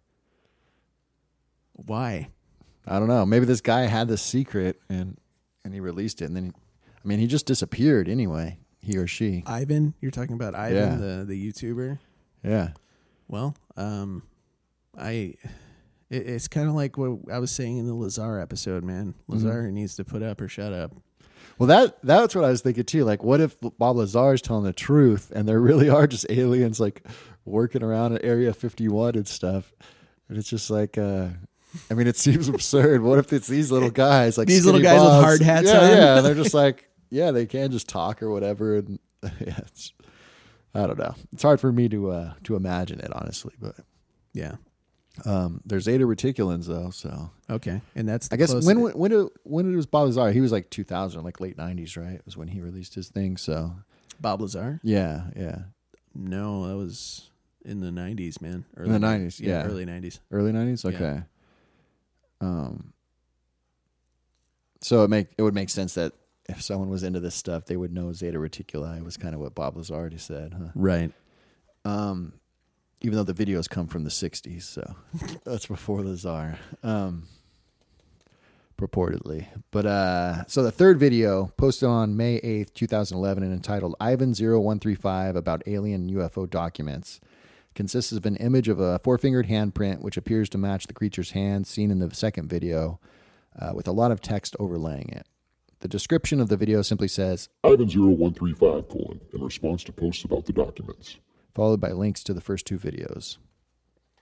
Why? I don't know. Maybe this guy had this secret and and he released it, and then he, I mean, he just disappeared anyway. He or she. Ivan, you're talking about Ivan, Yeah. the the YouTuber. Yeah. Well, um, I it, it's kind of like what I was saying in the Lazar episode, man. Lazar needs to put up or shut up. Well, that that's what I was thinking too. Like, what if Bob Lazar is telling the truth, and there really are just aliens like working around at Area fifty-one and stuff? And it's just like, uh, I mean, it seems absurd. What if it's these little guys, like These little skinny guys with bobs? hard hats yeah, on? Yeah, and they're just like, yeah, they can just talk or whatever. And yeah, it's, I don't know. It's hard for me to uh, to imagine it, honestly. But Yeah. um, there's Zeta Reticulans though, so Okay. And that's the I guess closest- when when it, when it was Bob Lazar, he was like two thousand, like late nineties, right? Was when he released his thing. So Bob Lazar? yeah, yeah, No, that was in the nineties, man. Early the nineties, yeah. early nineties. early nineties. Okay. Um. So it make it would make sense that if someone was into this stuff, they would know Zeta Reticuli was kind of what Bob Lazar already said, huh? Right. Um, even though the videos come from the sixties, so that's before Lazar, um, purportedly. But uh, so the third video posted on May eighth, twenty eleven, and entitled Ivan zero one three five about alien U F O documents, consists of an image of a four-fingered handprint, which appears to match the creature's hand seen in the second video, uh, with a lot of text overlaying it. The description of the video simply says, Ivan zero one three five, colon, in response to posts about the documents. followed by links to the first two videos.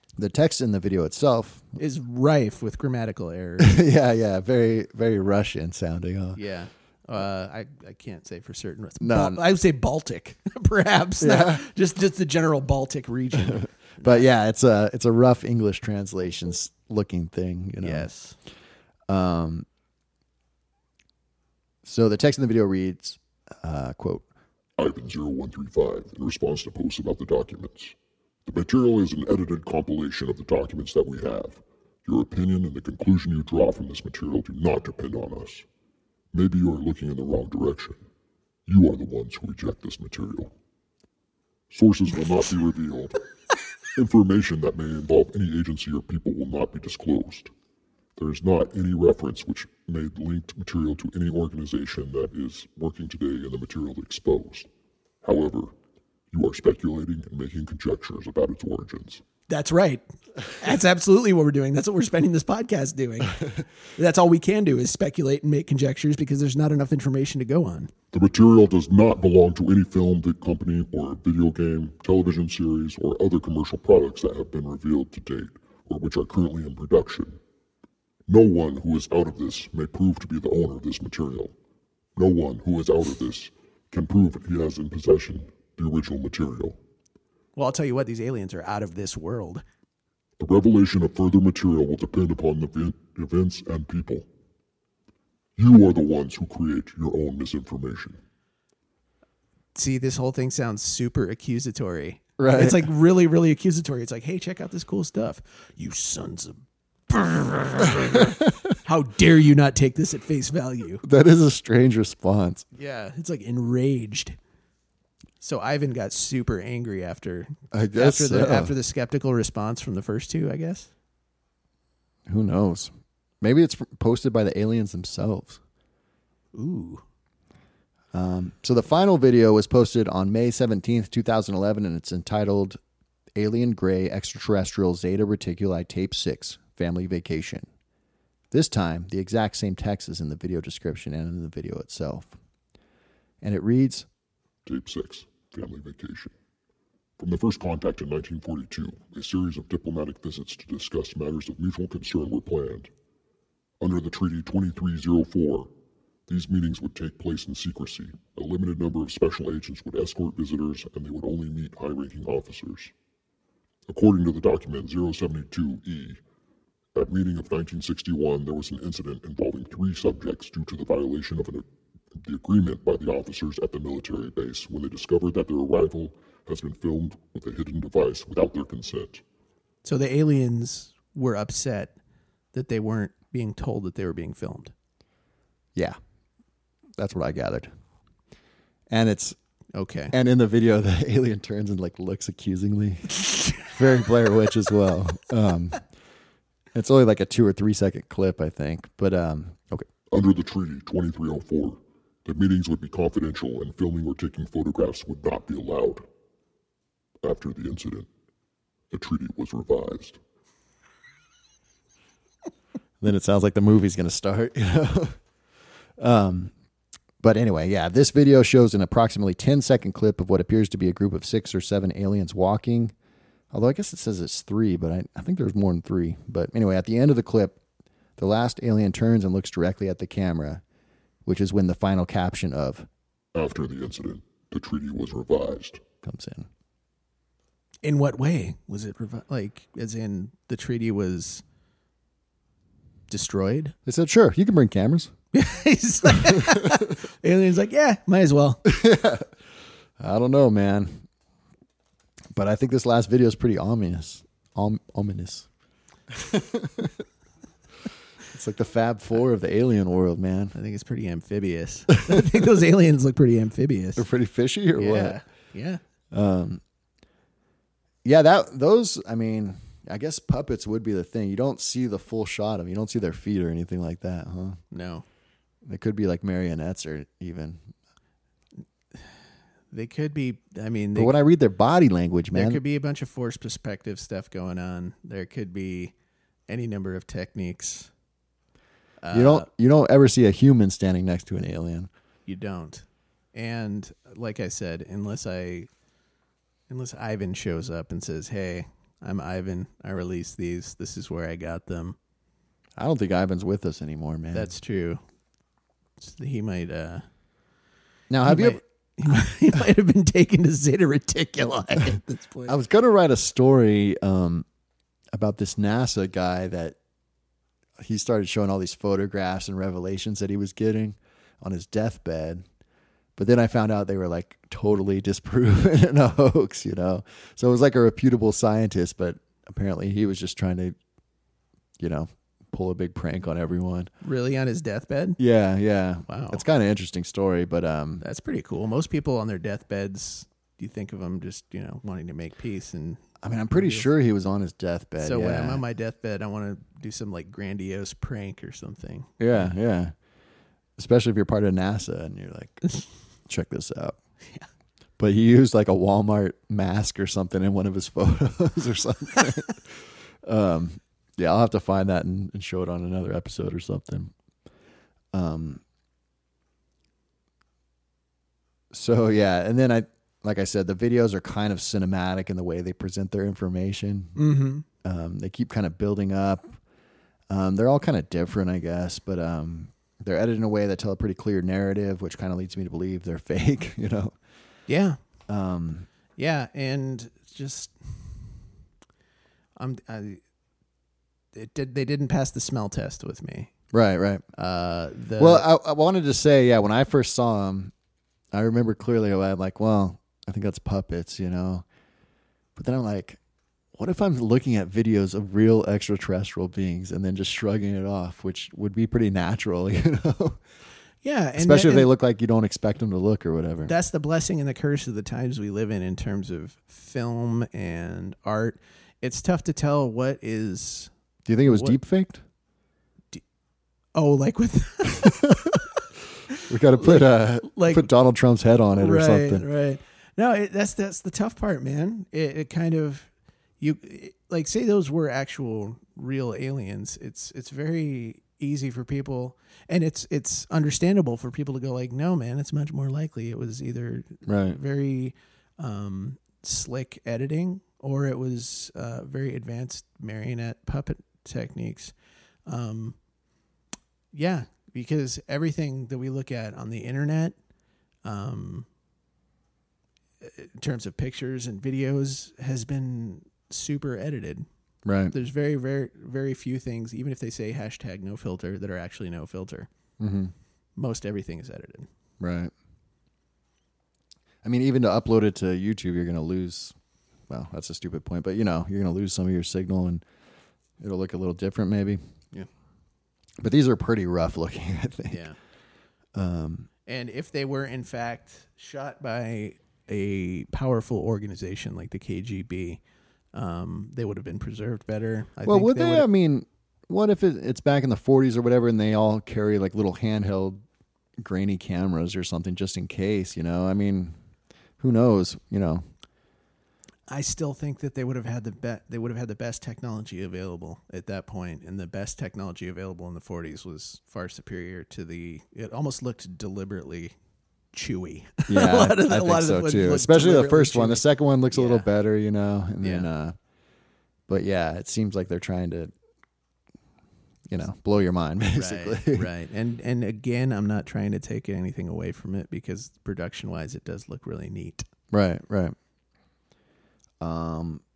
The text in the video itself is rife with grammatical errors. yeah, yeah, very, very Russian sounding. Huh? Yeah. Uh, I, I can't say for certain. It's No. Bal- I would say Baltic, perhaps. Yeah. Not- just just the general Baltic region. But yeah, it's a it's a rough English translations looking thing. You know. Yes. Um. So the text in the video reads, uh, "quote Ivan zero one three five in response to posts about the documents. The material is an edited compilation of the documents that we have. Your opinion and the conclusion you draw from this material do not depend on us. Maybe you are looking in the wrong direction. You are the ones who reject this material. Sources will not be revealed. Information that may involve any agency or people will not be disclosed. There is not any reference which made linked material to any organization that is working today in the material exposed. However, you are speculating and making conjectures about its origins. That's right. That's absolutely what we're doing. That's what we're spending this podcast doing. That's all we can do is speculate and make conjectures because there's not enough information to go on. The material does not belong to any film, vid company, or video game, television series, or other commercial products that have been revealed to date or which are currently in production. No one who is out of this may prove to be the owner of this material. No one who is out of this can prove that he has in possession the original material. Well, I'll tell you what, these aliens are out of this world. The revelation of further material will depend upon the event, events and people. You are the ones who create your own misinformation. See, this whole thing sounds super accusatory. Right. It's like really, really accusatory. It's like, hey, check out this cool stuff. You sons of... How dare you not take this at face value? That is a strange response. Yeah, it's like enraged. So Ivan got super angry after I guess after the so. after the skeptical response from the first two, I guess. Who knows? Maybe it's posted by the aliens themselves. Ooh. Um, so the final video was posted on May seventeenth, twenty eleven, and it's entitled Alien Gray Extraterrestrial Zeta Reticuli Tape six Family Vacation. This time, the exact same text is in the video description and in the video itself. And it reads, Tape six, Family Vacation. From the first contact in nineteen forty-two, a series of diplomatic visits to discuss matters of mutual concern were planned. Under the Treaty twenty-three oh four, these meetings would take place in secrecy. A limited number of special agents would escort visitors, and they would only meet high-ranking officers. According to the document zero seventy-two E, at meeting of nineteen sixty-one, there was an incident involving three subjects due to the violation of an, the agreement by the officers at the military base when they discovered that their arrival has been filmed with a hidden device without their consent. So the aliens were upset that they weren't being told that they were being filmed. yeah, that's what I gathered. And it's, Okay. and in the video, the alien turns and like looks accusingly. Very Blair Witch as well. Um, it's only like a two or three second clip, I think. But, um, okay. Under the Treaty twenty-three oh four, the meetings would be confidential and filming or taking photographs would not be allowed. After the incident, the treaty was revised. Then it sounds like the movie's going to start, you know? um, but anyway, yeah, this video shows an approximately ten second clip of what appears to be a group of six or seven aliens walking. Although I guess it says it's three, but I, I think there's more than three. But anyway, at the end of the clip, the last alien turns and looks directly at the camera, which is when the final caption of After the incident, the treaty was revised. comes in. In what way was it revi- like? As in the treaty was destroyed? They said, sure, you can bring cameras. He's like- aliens like, yeah, might as well. I don't know, man. But I think this last video is pretty ominous. Om- ominous. It's like the Fab Four of the alien world, man. I think it's pretty amphibious. I think those aliens look pretty amphibious. They're pretty fishy or Yeah, what? yeah. Um, yeah, that those. I mean, I guess puppets would be the thing. You don't see the full shot of them. You don't see their feet or anything like that, huh? No, They could be like marionettes or even. they could be. I mean, But they, when I read their body language, there man, could be a bunch of force perspective stuff going on. There could be any number of techniques. Uh, you don't you don't ever see a human standing next to an alien. You don't. And like I said, unless I, unless Ivan shows up and says, "Hey, I'm Ivan. I released these. This is where I got them. I don't think Ivan's with us anymore, man. That's true. He might. Uh, now, have he you? might, Ever, he, might, he might have been taken to Zeta Reticuli at this point. I was gonna write a story um, about this NASA guy that he started showing all these photographs and revelations that he was getting on his deathbed. But then I found out they were like totally disproven and a hoax, you know? So it was like a reputable scientist, but apparently he was just trying to, you know, pull a big prank on everyone. Really, on his deathbed? Yeah, yeah. Wow. It's kind of an interesting story, but um, That's pretty cool. Most people on their deathbeds, you think of them just, you know, wanting to make peace. And I mean, I'm pretty sure he was on his deathbed. so yeah. when I'm on my deathbed, I want to do some like grandiose prank or something. Yeah, yeah. Especially if you're part of NASA and you're like, check this out. Yeah. But he used like a Walmart mask or something in one of his photos or something. um, yeah, I'll have to find that and, and show it on another episode or something. Um. So yeah, and then I, like I said, the videos are kind of cinematic in the way they present their information. Mm-hmm. Um, they keep kind of building up. Um, they're all kind of different, I guess, but um, they're edited in a way that tell a pretty clear narrative, which kind of leads me to believe they're fake, you know? Yeah. Um, Yeah. And just, I'm, I, it did, they didn't pass the smell test with me. right, right. Uh, the, Well, I, I wanted to say, yeah, when I first saw them, I remember clearly I'm like, well, I think that's puppets, you know? But then I'm like, what if I'm looking at videos of real extraterrestrial beings and then just shrugging it off, which would be pretty natural, you know? yeah. And Especially that- if they look like you don't expect them to look or whatever. That's the blessing and the curse of the times we live in, in terms of film and art. It's tough to tell what is, Do you think it was what- deep faked? oh, like with, We got to put uh, like- put Donald Trump's head on it or right, something. right. No, it, that's, that's the tough part, man. It, it kind of, you it, like say those were actual real aliens. It's, it's very easy for people, and it's, it's understandable for people to go like, no, man, it's much more likely it was either Right. very um, slick editing, or it was uh, very advanced marionette puppet techniques. Um, yeah, because everything that we look at on the internet, um, in terms of pictures and videos, has been super edited. Right. There's very, very, very few things, even if they say hashtag no filter, that are actually no filter. Mm-hmm. Most everything is edited. Right. I mean, even to upload it to YouTube, you're going to lose. Well, that's a stupid point, but you know, you're going to lose some of your signal, and it'll look a little different, maybe. Yeah. But these are pretty rough looking, I think. Yeah. Um. And if they were in fact shot by a powerful organization like the K G B, um, they would have been preserved better. I Well, think would they? would've- I mean, what if it, it's back in the forties or whatever, and they all carry like little handheld, grainy cameras or something just in case? You know, I mean, who knows? You know. I still think that they would have had the be- they would have had the best technology available at that point, and the best technology available in the forties was far superior to the. It almost looked deliberately chewy. Yeah, a lot of, I a think lot of so the would too. look Especially the deliberately first one. The chewy. second one looks a little Yeah. better, you know. And then, Yeah. uh, but yeah, it seems like they're trying to, you know, blow your mind basically. Right, right. And and again, I'm not trying to take anything away from it, because production wise, it does look really neat. right, right. Um.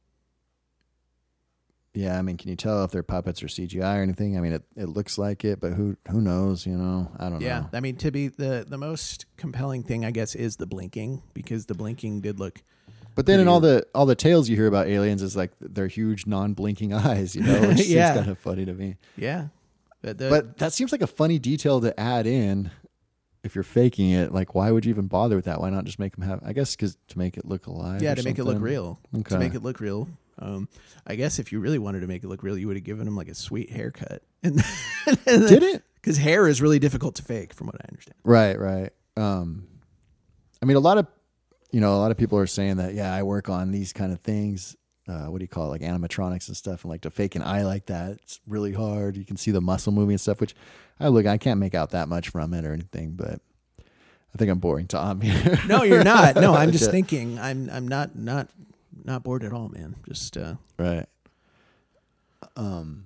Yeah, I mean, can you tell if they're puppets or C G I or anything? I mean, it, it looks like it, but who who knows? You know, I don't Yeah, know. I mean, to be the the most compelling thing, I guess, is the blinking, because the blinking did look. But then in pretty- all the all the tales you hear about aliens is like their huge non-blinking eyes, you know, which Yeah. seems kind of funny to me. Yeah, but, the, But that seems like a funny detail to add in if you're faking it. Like, why would you even bother with that? Why not just make them have? I guess because to make it look alive. yeah, or to make it look something. real. Okay. To make it look real. Um, I guess if you really wanted to make it look real, you would have given him like a sweet haircut. And Did it? Because hair is really difficult to fake, from what I understand. Right, right. Um, I mean, a lot of, you know, a lot of people are saying that, yeah, I work on these kind of things. Uh, what do you call it? Like animatronics and stuff. And like to fake an eye like that, it's really hard. You can see the muscle moving and stuff, which I look, I can't make out that much from it or anything, but I think I'm boring Tom here. No, you're not. No, I'm just Okay. thinking. I'm I'm not not not bored at all, man. Just uh, right. Um,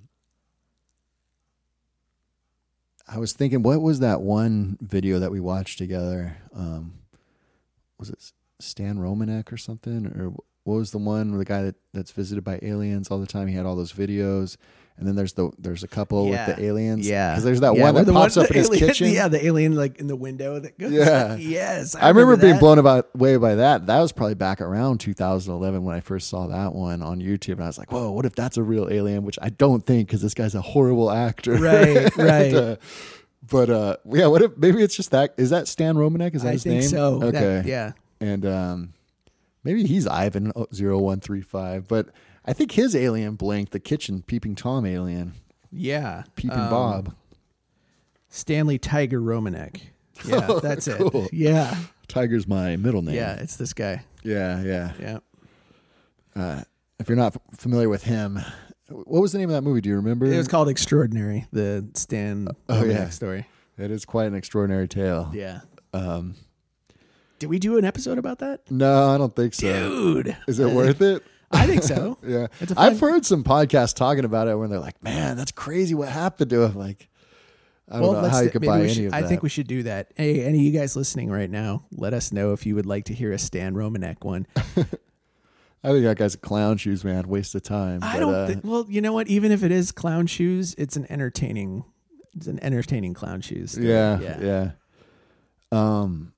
I was thinking, what was that one video that we watched together? Um, was it Stan Romanek or something? Or what was the one where the guy that, that's visited by aliens all the time? He had all those videos. And then there's the there's a couple yeah. with the aliens. Yeah. Because there's that yeah, one that the pops one, up in his alien, kitchen. Yeah, the alien like in the window that goes. Yeah. yes. I, I remember, remember being that. blown about, away by that. That was probably back around two thousand eleven when I first saw that one on YouTube. And I was like, whoa, what if that's a real alien? Which I don't think, because this guy's a horrible actor. Right, right. and, uh, but uh, yeah, what if maybe it's just that? Is that Stan Romanek? Is that I his think name? so. Okay. That, yeah. And um, maybe he's Ivan zero one three five. But I think his alien blinked, the kitchen peeping Tom alien. Yeah. Peeping um, Bob. Stanley Tiger Romanek. Yeah, Oh, that's cool. it. Yeah. Tiger's my middle name. Yeah, it's this guy. Yeah, yeah. Yeah. Uh, if you're not f- familiar with him, what was the name of that movie? Do you remember? It was called Extraordinary, the Stan Oh, Romanek yeah. story. It is quite an extraordinary tale. Yeah. Um, Did we do an episode about that? no, I don't think so. Dude. Is it worth it? I think so. Yeah. It's a fun- I've heard some podcasts talking about it where they're like, man, that's crazy what happened to him. Like, I don't know let's how you th- could maybe buy we any should- of I that. think we should do that. Hey, any of you guys listening right now, let us know if you would like to hear a Stan Romanek one. I think that guy's a clown shoes, man. Waste of time. I But, don't. uh, thi- well, you know what? Even if it is clown shoes, it's an entertaining. It's an entertaining clown shoes. story. Yeah, yeah. yeah. Um.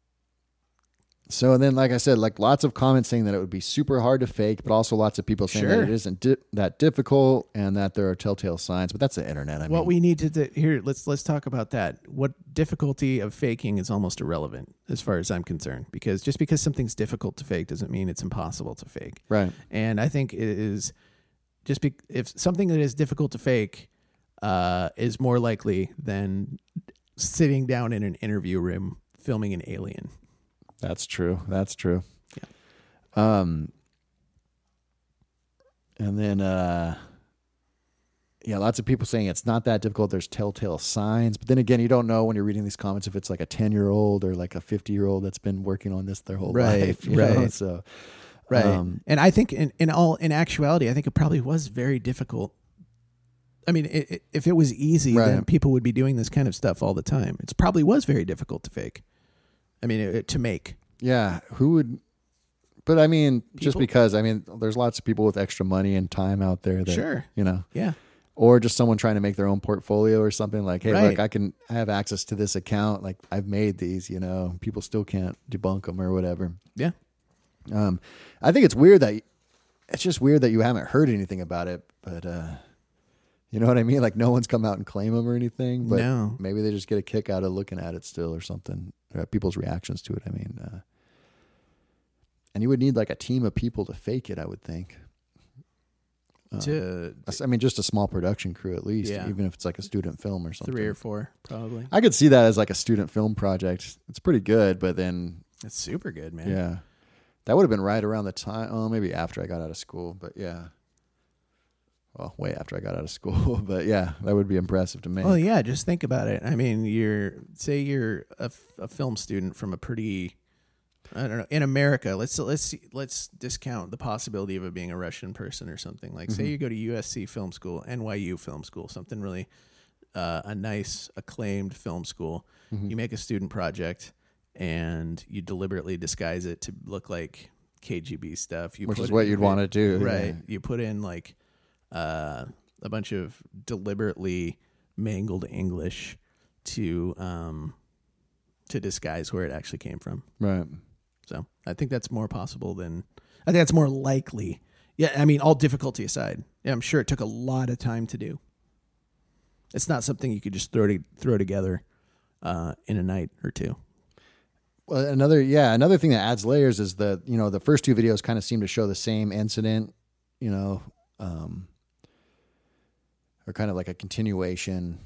So and then, like I said, like lots of comments saying that it would be super hard to fake, but also lots of people saying Sure. that it isn't di- that difficult and that there are telltale signs. But that's the internet. I What mean, we need to do, here, let's let's talk about that. What difficulty of faking is almost irrelevant as far as I'm concerned, because just because something's difficult to fake doesn't mean it's impossible to fake. right? And I think it is just be, if something that is difficult to fake uh, is more likely than sitting down in an interview room filming an alien. That's true. That's true. Yeah. Um. And then, uh, yeah, lots of people saying it's not that difficult. There's telltale signs, but then again, you don't know when you're reading these comments if it's like a ten year old or like a fifty year old that's been working on this their whole Right, life. You know? right. So, Right. um, And I think in, in all in actuality, I think it probably was very difficult. I mean, it, it, if it was easy, then Right. people would be doing this kind of stuff all the time. It probably was very difficult to fake. I mean, it, to make. yeah, who would? But I mean, just People- because I mean, there's lots of people with extra money and time out there that Sure. you know. Yeah. Or just someone trying to make their own portfolio or something like, hey, Right. look, I can I have access to this account. Like I've made these, you know, people still can't debunk them or whatever. Yeah. Um, I think it's weird that it's just weird that you haven't heard anything about it, but uh, you know what I mean? Like no one's come out and claim them or anything, but No. maybe they just get a kick out of looking at it still or something. Or people's reactions to it. I mean, uh, and you would need like a team of people to fake it, I would think. Um, To I mean, just a small production crew at least, Yeah. even if it's like a student film or something. three or four, probably. I could see that as like a student film project. It's pretty good, but then That's super good, man. yeah, that would have been right around the time. Oh, maybe after I got out of school, but yeah. Well, way after I got out of school, but yeah, that would be impressive to me. Well, yeah, just think about it. I mean, you're say you're a, f- a film student from a pretty, I don't know, in America. Let's let's let's discount the possibility of it being a Russian person or something. Like, say you go to U S C Film School, N Y U Film School, something really uh, a nice acclaimed film school. You make a student project and you deliberately disguise it to look like K G B stuff. You Which put is it- what you'd want to do, right? yeah. You put in like uh, a bunch of deliberately mangled English to um, to disguise where it actually came from. Right. So I think that's more possible than I think that's more likely. Yeah, I mean, all difficulty aside, yeah, I'm sure it took a lot of time to do. It's not something you could just throw to, throw together uh, in a night or two. Well, another yeah, another thing that adds layers is the you know the first two videos kind of seem to show the same incident, you know, um, or kind of like a continuation,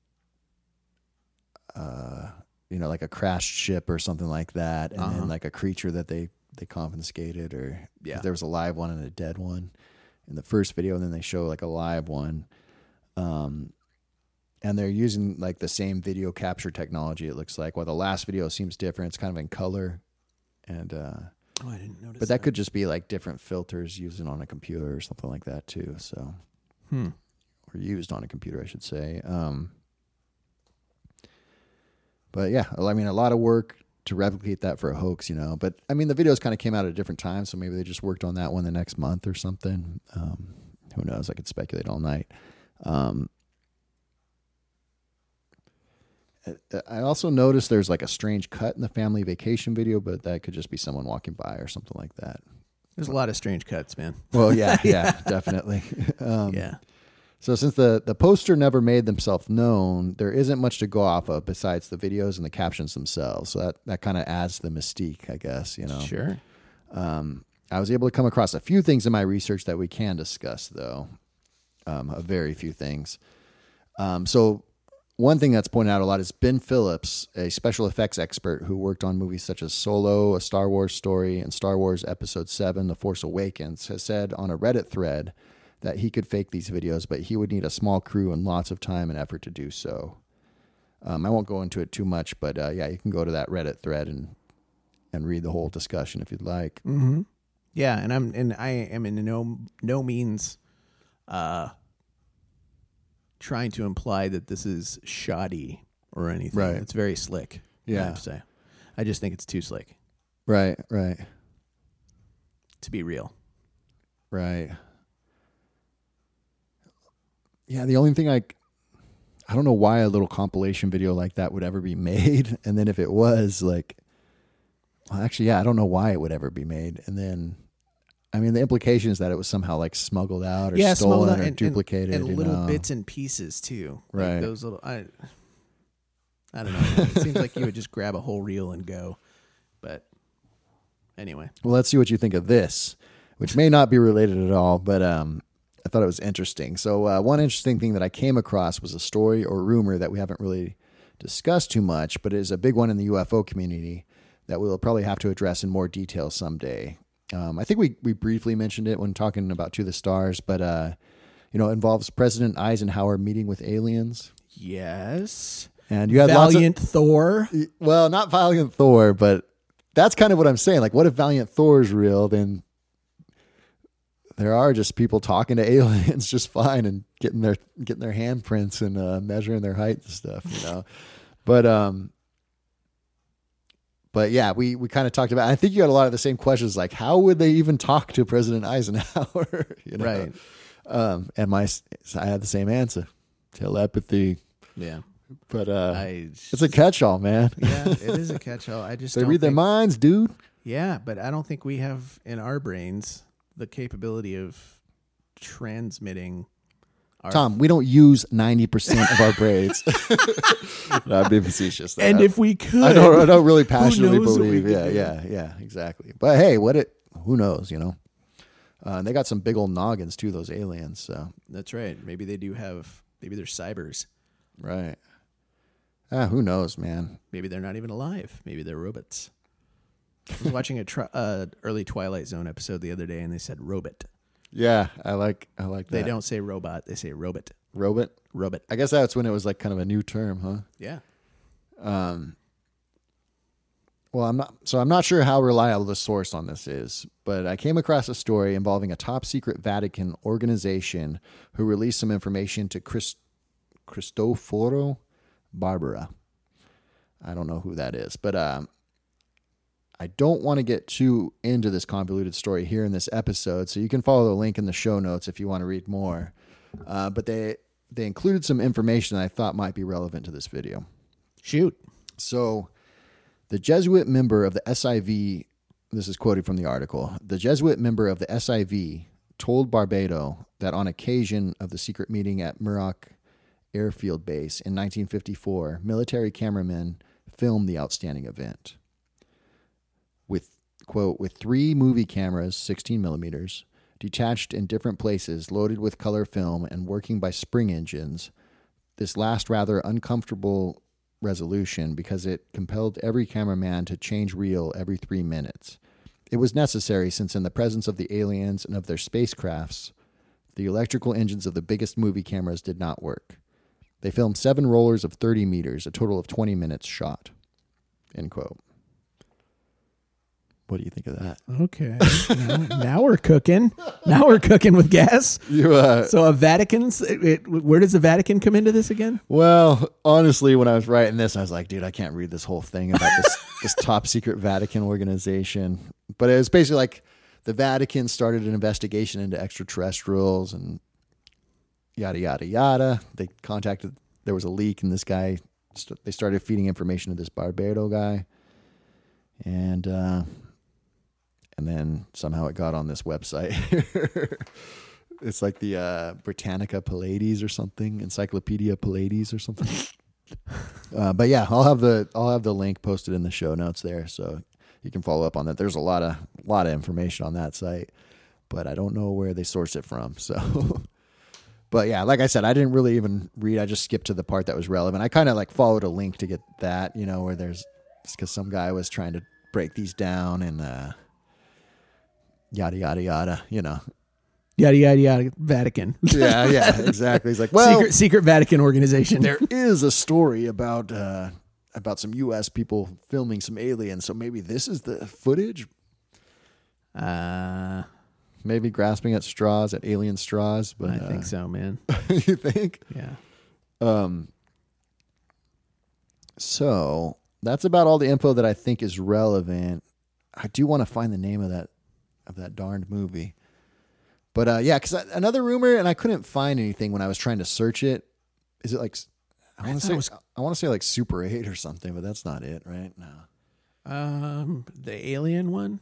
uh, you know, like a crashed ship or something like that, and Uh-huh. then like a creature that they they confiscated, or Yeah. there was a live one and a dead one in the first video, and then they show like a live one. Um, and they're using like the same video capture technology. It looks like, while the last video seems different, it's kind of in color, and uh, Oh, I didn't notice. But that could just be like different filters used on a computer or something like that too. So, hmm. or used on a computer, I should say. Um, but yeah, I mean, a lot of work to replicate that for a hoax, you know. But I mean, the videos kind of came out at a different time, so maybe they just worked on that one the next month or something. Um, who knows? I could speculate all night. Um, I also noticed there's like a strange cut in the family vacation video, but that could just be someone walking by or something like that. There's a lot of strange cuts, man. Well, yeah, yeah, definitely. Um, yeah. So since the, the poster never made themselves known, there isn't much to go off of besides the videos and the captions themselves. So that, that kind of adds to the mystique, I guess, you know. Sure. Um, I was able to come across a few things in my research that we can discuss, though. Um, a very few things. Um, so one thing that's pointed out a lot is Ben Phillips, a special effects expert who worked on movies such as Solo, A Star Wars Story, and Star Wars Episode seven, The Force Awakens, has said on a Reddit thread that he could fake these videos, but he would need a small crew and lots of time and effort to do so. Um, I won't go into it too much, but uh, yeah, you can go to that Reddit thread and and read the whole discussion if you'd like. Mm-hmm. Yeah, and I'm and I am in no no means uh, trying to imply that this is shoddy or anything. Right. It's very slick. Yeah. I have to say. I just think it's too slick Right, right, to be real. right. Yeah, the only thing I, I don't know why a little compilation video like that would ever be made. And then if it was, like, well, actually, yeah, I don't know why it would ever be made. And then, I mean, the implication is that it was somehow, like, smuggled out or Yeah, stolen smuggled out or and- duplicated. and you little know? bits and pieces too. Like Right. those little. I, I don't know. It seems like you would just grab a whole reel and go. But anyway, Well, let's see what you think of this, which may not be related at all, but um, I thought it was interesting. So uh, one interesting thing that I came across was a story or rumor that we haven't really discussed too much, but it is a big one in the U F O community that we'll probably have to address in more detail someday. Um, I think we, we briefly mentioned it when talking about To the Stars, but uh, you know, it involves President Eisenhower meeting with aliens. yes. And you had lots of- Valiant Thor. Well, not Valiant Thor, but that's kind of what I'm saying. Like, what if Valiant Thor is real? Then there are just people talking to aliens just fine and getting their getting their handprints and uh, measuring their height and stuff, you know. But um, but yeah, we we kind of talked about. I think you had a lot of the same questions, like how would they even talk to President Eisenhower? you know? Right. Um, and my I had the same answer: telepathy. Yeah. But uh, I it's a catch-all, man. yeah, it is a catch-all. I just They don't read their think- minds, dude. Yeah, but I don't think we have in our brains the capability of transmitting our Tom, we don't use ninety percent of our brains. no, I'm being facetious. and I, if we could, I don't, I don't really passionately knows what we believe. could Yeah, do? yeah, yeah, exactly. But hey, what it? Who knows? You know, uh, they got some big old noggins too. Those aliens. So That's right. Maybe they do have. Maybe they're cybers. right. Ah, who knows, man? Maybe they're not even alive. Maybe they're robots. I was watching a tr- uh, early Twilight Zone episode the other day, and they said robot. Yeah, I like. I like that. They don't say robot; they say robot. robot. Robot. I guess that's when it was like kind of a new term, huh? Yeah. Um, well, I'm not, so I'm not sure how reliable the source on this is, but I came across a story involving a top secret Vatican organization who released some information to Chris, Cristoforo Barbara. I don't know who that is, but um, I don't want to get too into this convoluted story here in this episode, so you can follow the link in the show notes if you want to read more. Uh, but they they included some information that I thought might be relevant to this video. Shoot. So, the Jesuit member of the S I V, this is quoted from the article, the Jesuit member of the S I V told Barbado that on occasion of the secret meeting at Muroc Airfield Base in nineteen fifty-four, military cameramen filmed the outstanding event. With, quote, with three movie cameras, sixteen millimeters, detached in different places, loaded with color film, and working by spring engines, this last rather uncomfortable resolution because it compelled every cameraman to change reel every three minutes. It was necessary since in the presence of the aliens and of their spacecrafts, the electrical engines of the biggest movie cameras did not work. They filmed seven rollers of thirty meters, a total of twenty minutes shot. End quote. What do you think of that? Okay. now, now we're cooking. Now we're cooking with gas. You, uh, So a Vatican's, it, it, where does the Vatican come into this again? well, honestly, when I was writing this, I was like, dude, I can't read this whole thing about this, this top secret Vatican organization. But it was basically like the Vatican started an investigation into extraterrestrials and yada, yada, yada. They contacted, there was a leak, and this guy, st- they started feeding information to this Barbado guy. And, uh, and then somehow it got on this website. It's like the uh, Britannica Pallades or something, Encyclopedia Pallades or something. uh, but yeah, I'll have the I'll have the link posted in the show notes there, so you can follow up on that. There's a lot of lot of information on that site, but I don't know where they source it from. So, but yeah, like I said, I didn't really even read. I just skipped to the part that was relevant. I kind of like followed a link to get that, you know, where there's because some guy was trying to break these down and. Uh, Yada, yada, yada, you know. Yada, yada, yada, Vatican. Yeah, yeah, exactly. He's like, well, secret, secret Vatican organization. there is a story about uh, about some U S people filming some aliens, so maybe this is the footage? Uh, Maybe grasping at straws, at alien straws. But I uh, think so, man. You think? Yeah. Um. So that's about all the info that I think is relevant. I do want to find the name of that of that darned movie. But uh, yeah, because another rumor, and I couldn't find anything when I was trying to search it. Is it like I want to say was- I want to say like Super eight or something, but that's not it, right? No. Um, the alien one.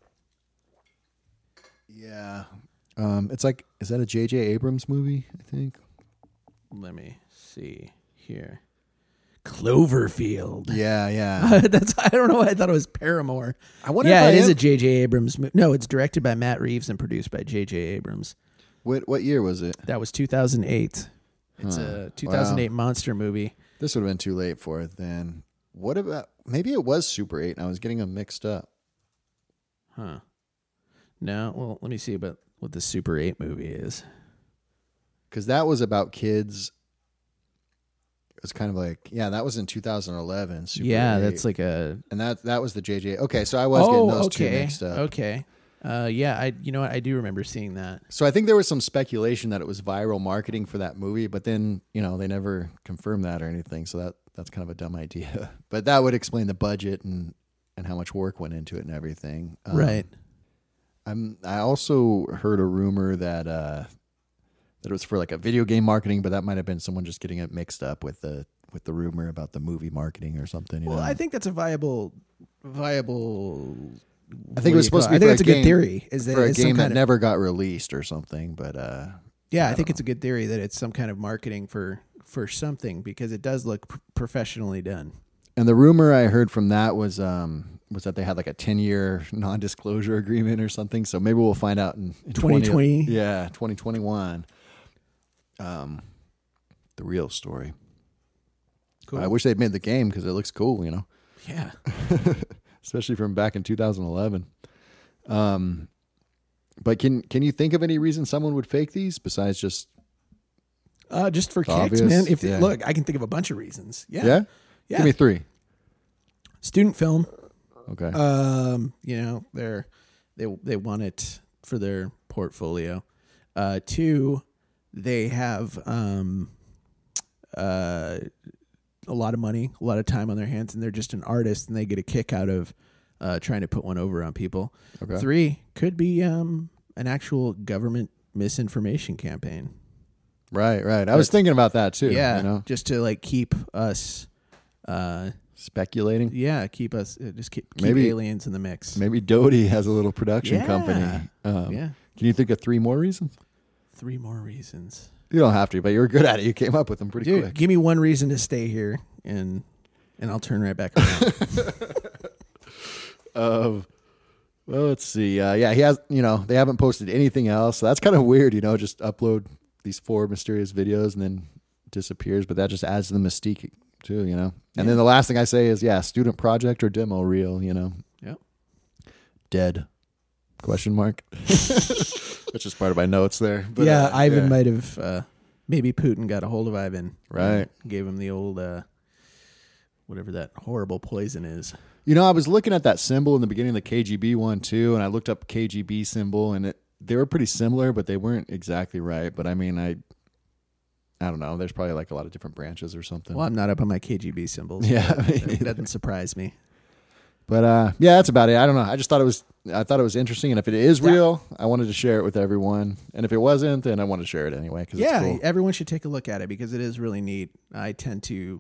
Yeah. Um, it's like is that a J J Abrams movie? I think. Let me see here. Cloverfield. Yeah, yeah. That's I don't know why I thought it was Paramore. I wonder. Yeah, if it I is am- a J J Abrams movie. No, it's directed by Matt Reeves and produced by J J Abrams. What what year was it? That was two thousand eight. It's Huh. a two thousand eight Wow. monster movie. This would have been too late for it then. What about maybe it was Super eight and I was getting them mixed up. Huh. No, well, let me see about what the Super eight movie is. Because that was about kids. It was kind of like, yeah, that was in two thousand eleven. Super yeah, eight. that's like a and that that was the J J. Okay, so I was getting those two okay. mixed up. Okay. Uh, yeah, I you know what I do remember seeing that. So I think there was some speculation that it was viral marketing for that movie, but then you know they never confirmed that or anything. So that that's kind of a dumb idea. But that would explain the budget and and how much work went into it and everything. Um, Right. I'm. I also heard a rumor that uh, that it was for like a video game marketing, but that might have been someone just getting it mixed up with the with the rumor about the movie marketing or something. You Well, know? I think that's a viable viable. I think it was supposed to be. I for think that's a, game, good theory. Is that for a it's some game that kind of, never got released or something. But uh, yeah, I, I think don't it's a good theory that it's some kind of marketing for for something because it does look pr- professionally done. and the rumor I heard from that was um was that they had like a ten year non disclosure agreement or something. So maybe we'll find out in, in twenty twenty. Yeah, twenty twenty one. Um, the real story. Cool. I wish they'd made the game because it looks cool. You know. Yeah. Especially from back in two thousand eleven. Um, but can can you think of any reason someone would fake these besides just Uh, just for It's kicks, obvious. man. If Yeah. look, I can think of a bunch of reasons. Yeah. yeah? Yeah. Give me three. Student film. Okay. Um, you know, they're they they want it for their portfolio. Uh, two, they have um, uh, a lot of money, a lot of time on their hands, and they're just an artist, and they get a kick out of uh, trying to put one over on people. Okay. Three could be um, an actual government misinformation campaign. Right, right. I was thinking about that too. yeah, You know, just to like keep us. Uh, speculating. yeah, keep us uh, just keep, keep Maybe- aliens in the mix. Maybe Doty has a little production Yeah. company. Um, Yeah. Can you think of three more reasons? Three more reasons. You don't have to, but you were good at it. You came up with them pretty Dude, quick. give me one reason to stay here, and and I'll turn right back around. Uh, well, let's see. Uh, yeah, he has. You know, they haven't posted anything else, so that's kind of weird. You know, just upload these four mysterious videos and then disappears. But that just adds to the mystique too. You know. And then the last thing I say is, yeah, student project or demo reel. You know. Yep. Dead. Question mark. That's just part of my notes there. But, yeah, uh, Ivan yeah. might have. Uh, maybe Putin got a hold of Ivan. Right. and gave him the old. Uh, whatever that horrible poison is. You know, I was looking at that symbol in the beginning of the K G B one too, and I looked up K G B symbol, and it they were pretty similar, but they weren't exactly right. But I mean, I I don't know. There's probably like a lot of different branches or something. Well, I'm not up on my K G B symbols. Yeah, That doesn't surprise me. But uh, yeah, that's about it. I don't know. I just thought it was I thought it was interesting, and if it is real, I wanted to share it with everyone. And if it wasn't, then I want to share it anyway. Cause Yeah, it's cool. everyone should take a look at it because it is really neat. I tend to.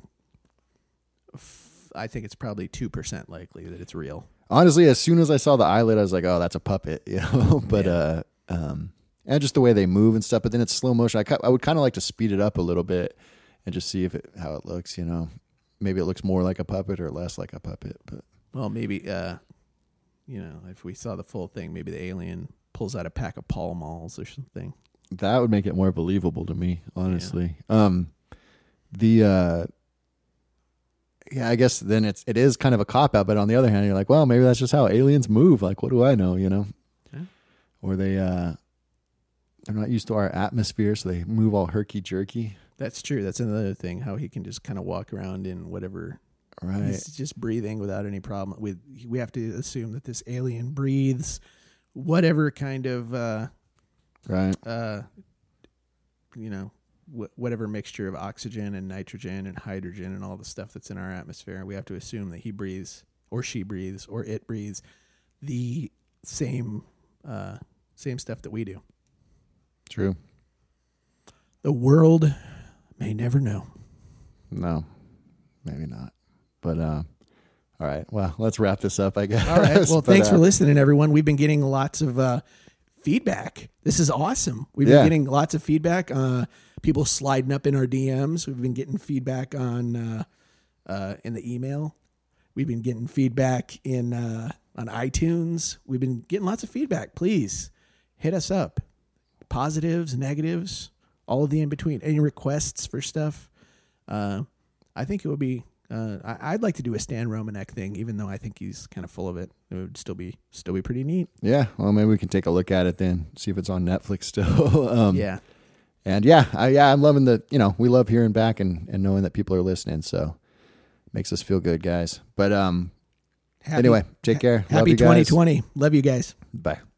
I think it's probably two percent likely that it's real. Honestly, as soon as I saw the eyelid, I was like, "Oh, that's a puppet," you know. But Yeah. uh, um, and just the way they move and stuff. But then it's slow motion. I I would kind of like to speed it up a little bit and just see if it how it looks. You know, maybe it looks more like a puppet or less like a puppet. But Well, maybe, uh, you know, if we saw the full thing, maybe the alien pulls out a pack of Pall Malls or something. that would make it more believable to me, honestly. Um, the uh, yeah, I guess then it's it is kind of a cop out. But on the other hand, you're like, well, maybe that's just how aliens move. Like, what do I know? You know, Yeah. or they uh, they're not used to our atmosphere, so they move all herky jerky. That's true. That's another thing, how he can just kind of walk around in whatever. Right. He's just breathing without any problem. With We have to assume that this alien breathes whatever kind of, uh, Right. uh, you know, wh- whatever mixture of oxygen and nitrogen and hydrogen and all the stuff that's in our atmosphere. We have to assume that he breathes or she breathes or it breathes the same uh, same stuff that we do. True. The world may never know. No, maybe not. But uh, all right. Well, let's wrap this up, I guess. All right. Well, But, thanks uh, for listening, everyone. We've been getting lots of uh, feedback. This is awesome. We've been Yeah. getting lots of feedback. Uh, people sliding up in our D Ms. We've been getting feedback on uh, uh, in the email. We've been getting feedback in uh, on iTunes. We've been getting lots of feedback. Please hit us up. Positives, negatives, all of the in between. Any requests for stuff? Uh, I think it would be. Uh, I, I'd like to do a Stan Romanek thing, even though I think he's kind of full of it. It would still be still be pretty neat. Yeah. Well, maybe we can take a look at it then, see if it's on Netflix still. um, Yeah. And yeah, I, yeah, I'm loving the, you know, we love hearing back and, and knowing that people are listening. So makes us feel good, guys. But um, Happy, anyway, take care. Love Happy you guys. twenty twenty. Love you guys. Bye.